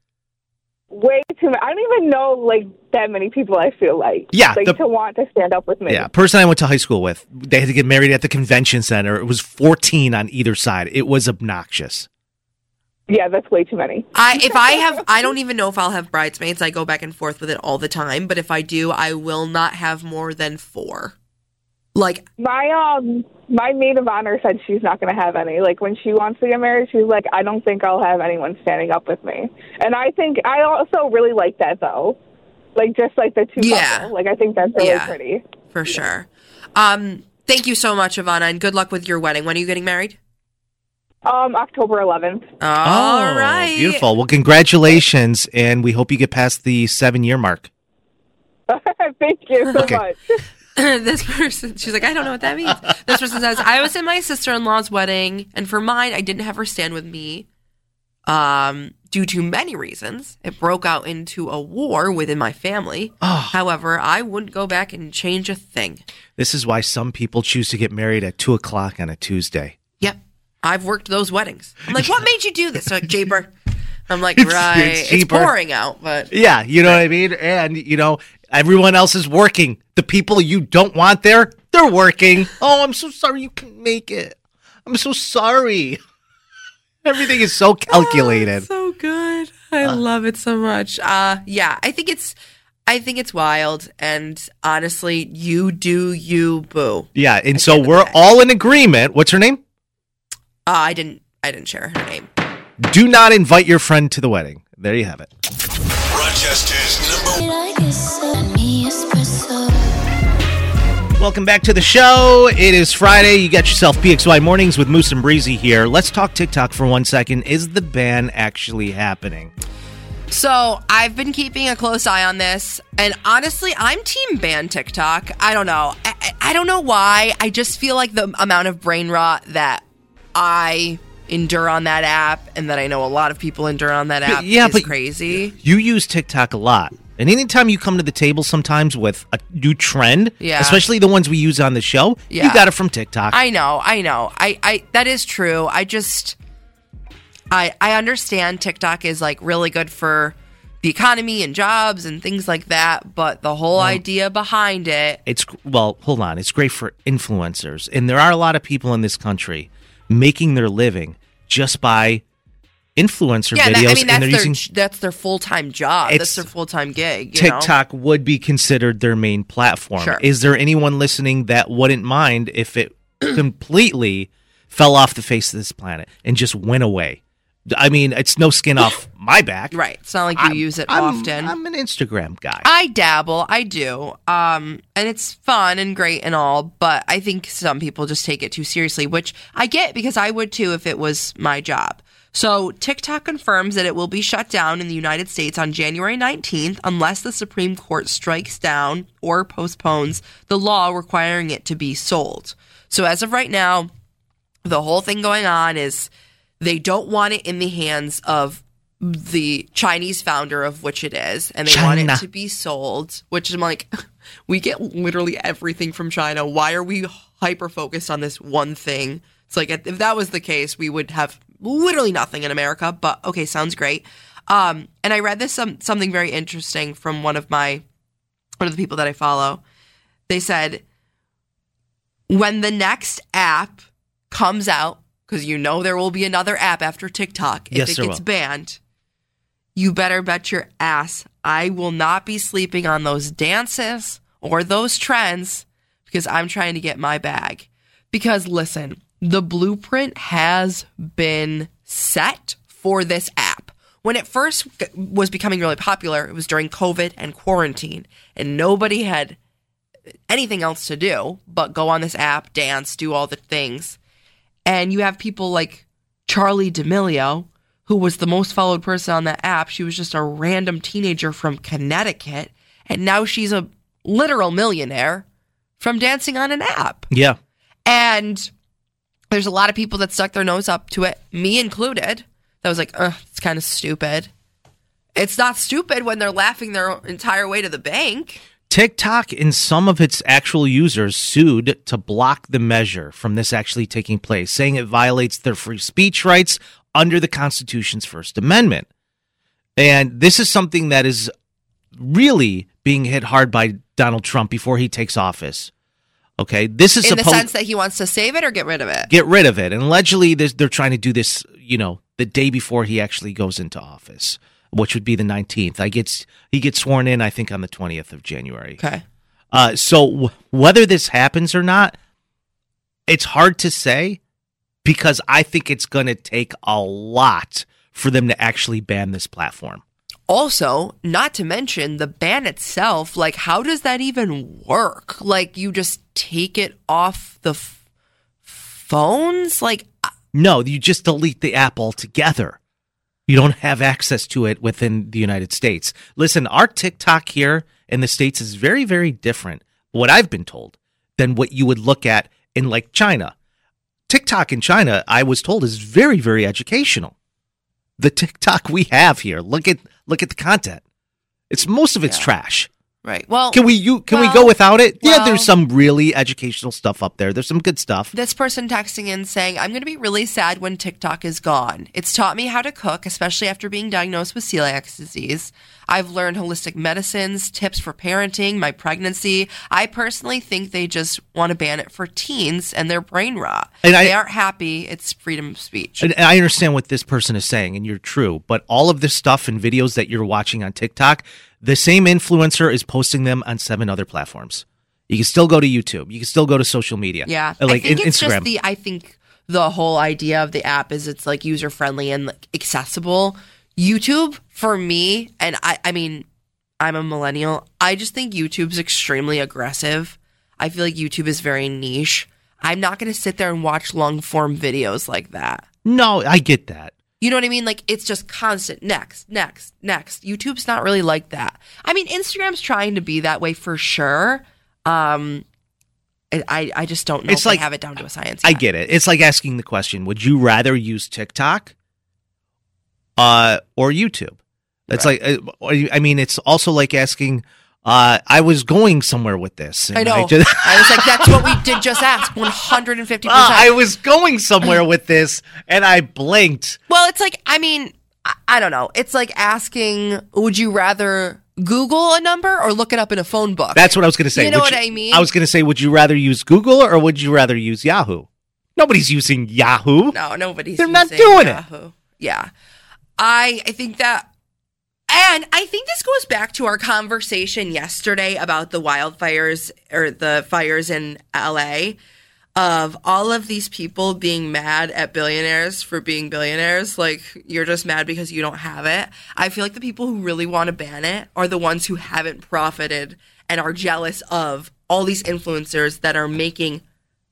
Way too many. I don't even know like that many people. I feel like Yeah, like the- to want to stand up with me. Yeah, person I went to high school with, they had to get married at the convention center. It was fourteen on either side. It was obnoxious. Yeah, that's way too many. I if I have I don't even know if I'll have bridesmaids. I go back and forth with it all the time, but if I do, I will not have more than four. Like my um my maid of honor said she's not going to have any. Like when she wants to get married, she's like, I don't think I'll have anyone standing up with me. And I think I also really like that though. Like just like the two yeah. couple. Like I think that's really yeah, pretty. For sure. Um, thank you so much, Ivana, and good luck with your wedding. When are you getting married? Um, October eleventh. All oh, right. Beautiful. Well, congratulations, and we hope you get past the seven-year mark. Thank you so Okay. much. This person, she's like, I don't know what that means. This person says, I was at my sister-in-law's wedding, and for mine, I didn't have her stand with me um, due to many reasons. It broke out into a war within my family. Oh. However, I wouldn't go back and change a thing. This is why some people choose to get married at two o'clock on a Tuesday. Yep. I've worked those weddings. I'm like, what made you do this? They're like, cheaper. I'm like, It's- right. it's It's, cheaper. pouring out, but Yeah, you know what I mean? And, you know, everyone else is working. The people you don't want there, they're working. Oh, I'm so sorry you couldn't make it. I'm so sorry. Everything is so calculated. Oh, so good. I uh, love it so much. Uh, yeah, I think it's, I think it's wild. And honestly, you do you, boo. Yeah, and so we're all in agreement. What's her name? Uh, I didn't, I didn't share her name. Do not invite your friend to the wedding. There you have it. Rochester's number Welcome back to the show. It is Friday. You got yourself P X Y Mornings with Moose and Breezy here. Let's talk TikTok for one second. Is the ban actually happening? So I've been keeping a close eye on this, and honestly, I'm team ban TikTok. I don't know. I, I don't know why. I just feel like the amount of brain rot that I endure on that app, and that I know a lot of people endure on that app, but, yeah, is but crazy. You use TikTok a lot. And anytime you come to the table sometimes with a new trend, Yeah. especially the ones we use on the show, Yeah. you got it from TikTok. I know, I know. I, I that is true. I just I I understand TikTok is like really good for the economy and jobs and things like that, but the whole Well, idea behind it It's well, hold on. It's great for influencers, and there are a lot of people in this country making their living just by influencer yeah, videos. that, I mean and that's they're their using that's their full time job. It's- That's their full time gig. You know? TikTok would be considered their main platform. Sure. Is there anyone listening that wouldn't mind if it completely fell off the face of this planet and just went away? I mean, it's no skin off my back. Right. It's not like you I'm- use it I'm- often. I'm an Instagram guy. I dabble, I do. Um, and it's fun and great and all, but I think some people just take it too seriously, which I get because I would too if it was my job. So TikTok confirms that it will be shut down in the United States on January nineteenth unless the Supreme Court strikes down or postpones the law requiring it to be sold. So as of right now, the whole thing going on is they don't want it in the hands of the Chinese founder, of which it is, and they want China. it to be sold, which I'm like, we get literally everything from China. Why are we hyper-focused on this one thing? It's like, if that was the case, we would have literally nothing in America, but okay, sounds great. Um, and I read this some, something very interesting from one of my, one of the people that I follow. They said, when the next app comes out, because you know there will be another app after TikTok if Yes, it there gets will. banned, you better bet your ass I will not be sleeping on those dances or those trends because I'm trying to get my bag. Because listen, the blueprint has been set for this app. When it first was becoming really popular, it was during COVID and quarantine, and nobody had anything else to do but go on this app, dance, do all the things. And you have people like Charlie D'Amelio, who was the most followed person on that app. She was just a random teenager from Connecticut, and now she's a literal millionaire from dancing on an app. Yeah. And there's a lot of people that stuck their nose up to it, me included, that was like, ugh, it's kind of stupid. It's not stupid when they're laughing their entire way to the bank. TikTok and some of its actual users sued to block the measure from this actually taking place, saying it violates their free speech rights under the Constitution's First Amendment. And this is something that is really being hit hard by Donald Trump before he takes office. Okay, this is in the supposed sense that he wants to save it or get rid of it. get rid of it. And allegedly, this- they're trying to do this, you know, the day before he actually goes into office, which would be the nineteenth. I gets he gets sworn in, I think, on the twentieth of January. Okay. Uh, so w- whether this happens or not, it's hard to say because I think it's going to take a lot for them to actually ban this platform. Also, not to mention the ban itself, like how does that even work? Like you just take it off the f- phones? Like No, you just delete the app altogether. You don't have access to it within the United States. Listen, our TikTok here in the States is very, very different, what I've been told, than what you would look at in like China. TikTok in China, I was told, is very, very educational. The TikTok we have here, look at look at the content. It's most of it's Yeah. trash. Right. Well, Can we you can well, we go without it? yeah, well- there's some really educational stuff up there. There's some good stuff. this person texting in saying, I'm going to be really sad when TikTok is gone. It's taught me how to cook, especially after being diagnosed with celiac disease. I've learned holistic medicines, tips for parenting, my pregnancy. I personally think they just want to ban it for teens and their brain rot. And I- they aren't happy. It's freedom of speech. And I understand what this person is saying, and you're true. But all of this stuff and videos that you're watching on TikTok, the same influencer is posting them on seven other platforms. You can still go to YouTube. You can still go to social media. Yeah. like I think in- it's Instagram. just the, I think the whole idea of the app is it's like user friendly and like accessible. YouTube for me, and I, I mean, I'm a millennial. I just think YouTube's extremely aggressive. I feel like YouTube is very niche. I'm not going to sit there and watch long form videos like that. no, I get that. You know what I mean? Like it's just constant next, next, next. YouTube's not really like that. I mean, Instagram's trying to be that way for sure. Um, I- I I just don't know It's if like- they have it down to a science. I yet. get it. It's like asking the question: would you rather use TikTok, uh, or YouTube? That's like, uh, I mean, it's also like asking. Uh, I was going somewhere with this. and I know. I, just- was like, that's what we did just ask. one hundred fifty percent. Uh, I was going somewhere with this, and I blinked. Well, it's like, I mean, I, I don't know. It's like asking, would you rather Google a number or look it up in a phone book? That's what I was going to say. You know Would what I mean? I was going to say, would you rather use Google or would you rather use Yahoo? Nobody's using Yahoo. No, nobody's They're not using doing it. Yahoo. Yeah. I I think that, and I think this goes back to our conversation yesterday about the wildfires or the fires in L A, of all of these people being mad at billionaires for being billionaires. Like, you're just mad because you don't have it. I feel like the people who really want to ban it are the ones who haven't profited and are jealous of all these influencers that are making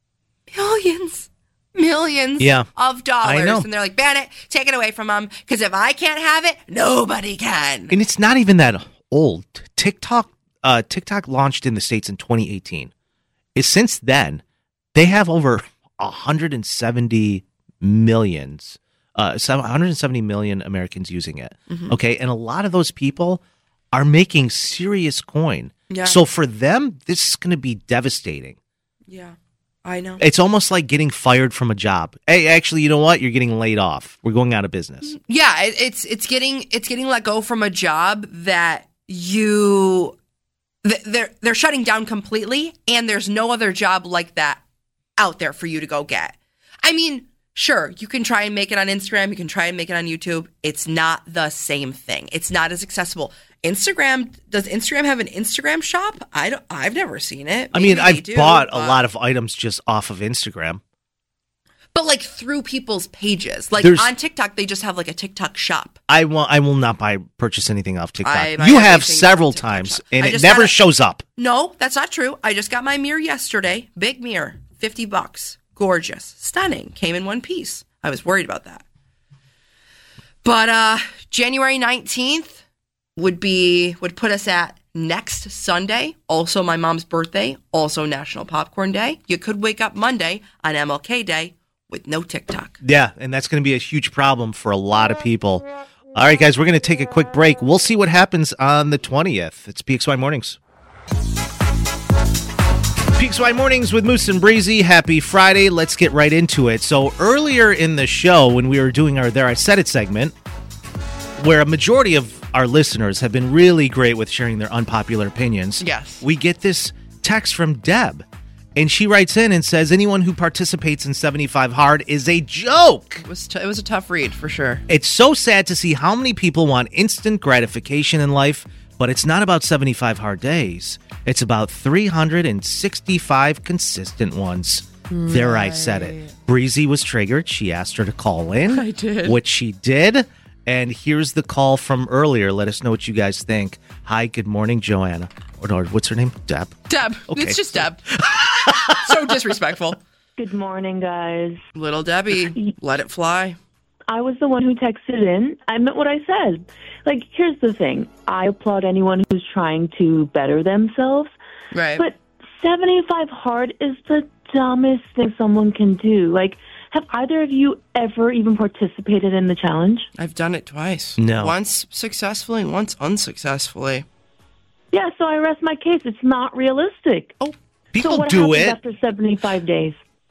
millions, millions Yeah, of I dollars. know. And they're like, ban it, take it away from them. Because if I can't have it, nobody can. And it's not even that old. TikTok, uh, TikTok launched in the States in twenty eighteen. Is since then, they have over one hundred seventy millions, uh, one hundred seventy million Americans using it. Mhm. Okay, and a lot of those people are making serious coin. Yeah. So for them, this is going to be devastating. Yeah, I know. It's almost like getting fired from a job. Hey, actually, you know what? You're getting laid off. We're going out of business. Yeah, it, it's it's getting it's getting let go from a job that you th- they're they're shutting down completely, and there's no other job like that out there for you to go get. I mean, sure, you can try and make it on Instagram, you can try and make it on YouTube. It's not the same thing. It's not as accessible. Instagram, does Instagram have an Instagram shop? I don't, I've never seen it. I mean, Maybe they I've do, bought a but- lot of items just off of Instagram. but like through people's pages. Like There's- on TikTok, they just have like a TikTok shop. I will. I will not buy purchase anything off TikTok. I buy You have everything several off TikTok times, shop. and I it just never got a- shows up. No, that's not true. I just got my mirror yesterday. Big mirror, fifty bucks. Gorgeous. Stunning. Came in one piece. I was worried about that. But uh January nineteenth would be would put us at next Sunday, also my mom's birthday, also National Popcorn Day. You could wake up Monday on M L K Day with no TikTok. Yeah, and that's going to be a huge problem for a lot of people. All right, guys, we're going to take a quick break. We'll see what happens on the twentieth. It's P X Y Mornings. P X Y Mornings with Moose and Breezy. Happy Friday. Let's get right into it. So earlier in the show, when we were doing our There I Said It segment, where a majority of our listeners have been really great with sharing their unpopular opinions, Yes. we get this text from Deb. And she writes in and says, anyone who participates in seventy-five Hard is a joke. It was t- it was a tough read for sure. It's so sad to see how many people want instant gratification in life, but it's not about seventy-five hard days. It's about three hundred sixty-five consistent ones. Right. There, I said it. Breezy was triggered. She asked her to call in. I did. Which she did. And here's the call from earlier. Let us know what you guys think. Hi, good morning, Joanna. Or, or what's her name? Deb? Deb. Okay. It's just Deb. So disrespectful. Good morning, guys. Little Debbie, let it fly. I was the one who texted in. I meant what I said. Like, here's the thing. I applaud anyone who's trying to better themselves. Right. But seventy-five hard is the dumbest thing someone can do. Like, have either of you ever even participated in the challenge? I've done it twice. No. Once successfully, once unsuccessfully. Yeah, so I rest my case. It's not realistic. Oh, people so what do happens it. after seventy-five days?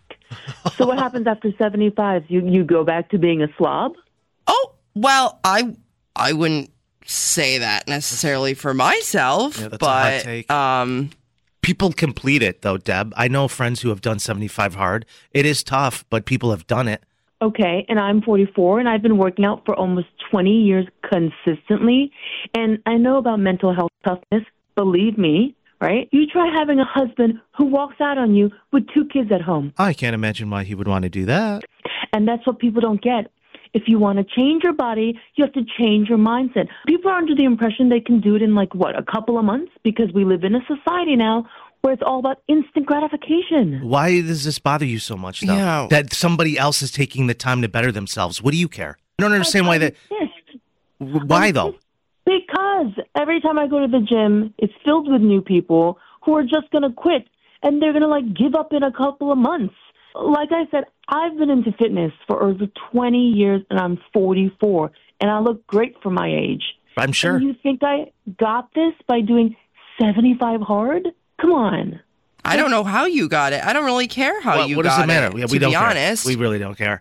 So what happens after seventy-five? You you go back to being a slob? Oh, well, I I wouldn't say that necessarily for myself, Yeah, that's a but hot take. um People complete it, though, Deb. I know friends who have done seventy-five hard. It is tough, but people have done it. Okay, and I'm forty-four, and I've been working out for almost twenty years consistently, and I know about mental health toughness. Believe me, right? You try having a husband who walks out on you with two kids at home. I can't imagine why he would want to do that. And that's what people don't get. If you want to change your body, you have to change your mindset. People are under the impression they can do it in, like, what, a couple of months? Because we live in a society now where it's all about instant gratification. Why does this bother you so much, though? Yeah. That somebody else is taking the time to better themselves. What do you care? I don't understand why that. Pissed. Why, though? Because every time I go to the gym, it's filled with new people who are just going to quit, and they're going to, like, give up in a couple of months. Like I said, I've been into fitness for over twenty years, and I'm forty-four, and I look great for my age. I'm sure. And you think I got this by doing seventy-five hard? Come on. I don't know how you got it. I don't really care how What, you what got does it matter? it. Yeah, to we don't be care. honest, We really don't care.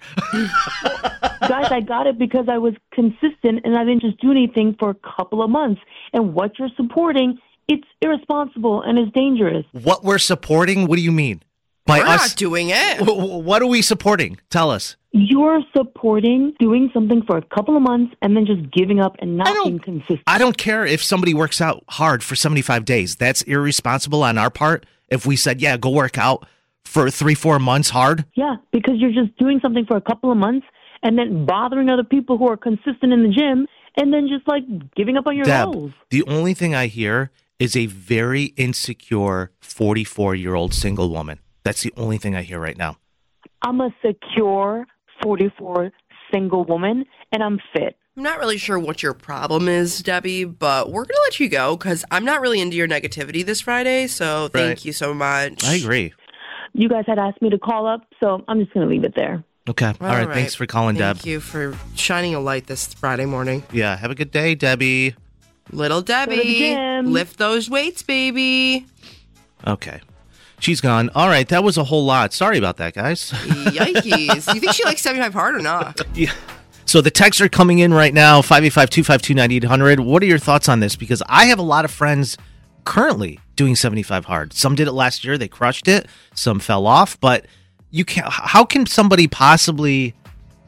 Guys, I got it because I was consistent, and I didn't just do anything for a couple of months. And what you're supporting, it's irresponsible and is dangerous. What we're supporting? What do you mean? By we're us? not doing it. W- w- what are we supporting? Tell us. You're supporting doing something for a couple of months and then just giving up and not being consistent. I don't care if somebody works out hard for seventy-five days. That's irresponsible on our part. If we said, yeah, go work out for three, four months hard. Yeah, because you're just doing something for a couple of months and then bothering other people who are consistent in the gym and then just, like, giving up on your Deb, goals. the only thing I hear is a very insecure forty-four-year-old single woman. That's the only thing I hear right now. I'm a secure forty-four single woman, and I'm fit. I'm not really sure what your problem is, Debbie, but we're going to let you go because I'm not really into your negativity this Friday, so thank Right. you so much. I agree. You guys had asked me to call up, so I'm just going to leave it there. Okay. All, All right. right. Thanks for calling, Deb. Thank you for shining a light this Friday morning. Yeah. Have a good day, Debbie. Little Go to the Debbie, gym. lift those weights, baby. Okay. She's gone. All right. That was a whole lot. Sorry about that, guys. Yikes. You think she likes seventy-five hard or not? Yeah. So the texts are coming in right now, five eight five, two five two, nine eight hundred. What are your thoughts on this? Because I have a lot of friends currently doing seventy-five hard. Some did it last year. They crushed it. Some fell off. But you can't. How can somebody possibly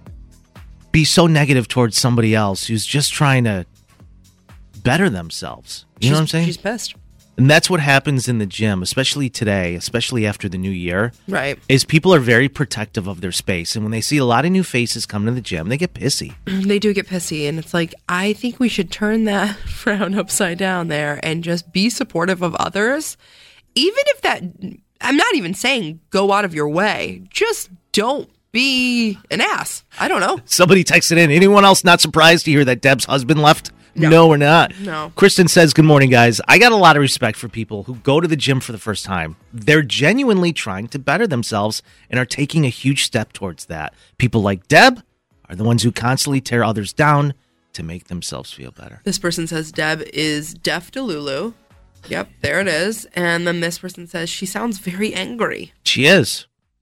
be so negative towards somebody else who's just trying to better themselves? You she's, know what I'm saying? She's pissed. And that's what happens in the gym, especially today, especially after the new year. Right. Is people are very protective of their space. And when they see a lot of new faces come to the gym, they get pissy. They do get pissy. And it's like, I think we should turn that frown upside down there and just be supportive of others. Even if that, I'm not even saying go out of your way. Just don't be an ass. I don't know. Somebody texted in. Anyone else not surprised to hear that Deb's husband left? No. No, we're not. No. Kristen says, good morning, guys. I got a lot of respect for people who go to the gym for the first time. They're genuinely trying to better themselves and are taking a huge step towards that. People like Deb are the ones who constantly tear others down to make themselves feel better. This person says Deb is deaf to Lulu. Yep, there it is. And then this person says she sounds very angry. She is.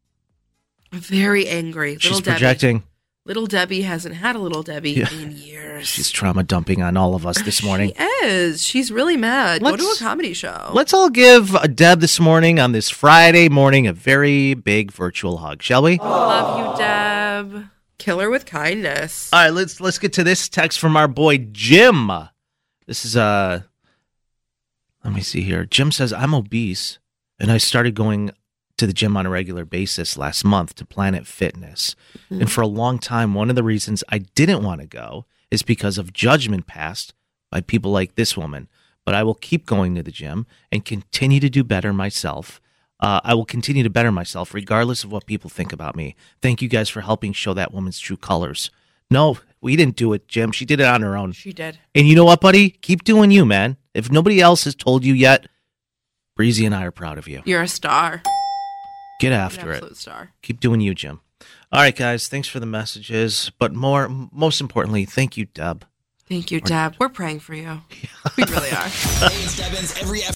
Very angry. She's Little Debbie. projecting. Little Debbie hasn't had a little Debbie Yeah. in years. She's trauma dumping on all of us this morning. She is. She's really mad. Go to Let's- a comedy show. Let's all give Deb this morning on this Friday morning a very big virtual hug, shall we? Love you, Deb. Kill her with kindness. All right, let's let's get to this text from our boy Jim. This is uh Let me see here. Jim says, I'm obese, and I started going to the gym on a regular basis last month to Planet Fitness. Mm-hmm. And for a long time, one of the reasons I didn't want to go is because of judgment passed by people like this woman. But I will keep going to the gym and continue to do better myself. Uh, I will continue to better myself regardless of what people think about me. Thank you guys for helping show that woman's true colors. No, we didn't do it, Jim. She did it on her own. She did. And you know what, buddy? Keep doing you, man. If nobody else has told you yet, Breezy and I are proud of you. You're a star. Get after An it. absolute star. Keep doing you, Jim. All right, guys. Thanks for the messages. But more, most importantly, thank you, Deb. Thank you, Deb. We're praying for you. We really are. Hey, it's Debbins every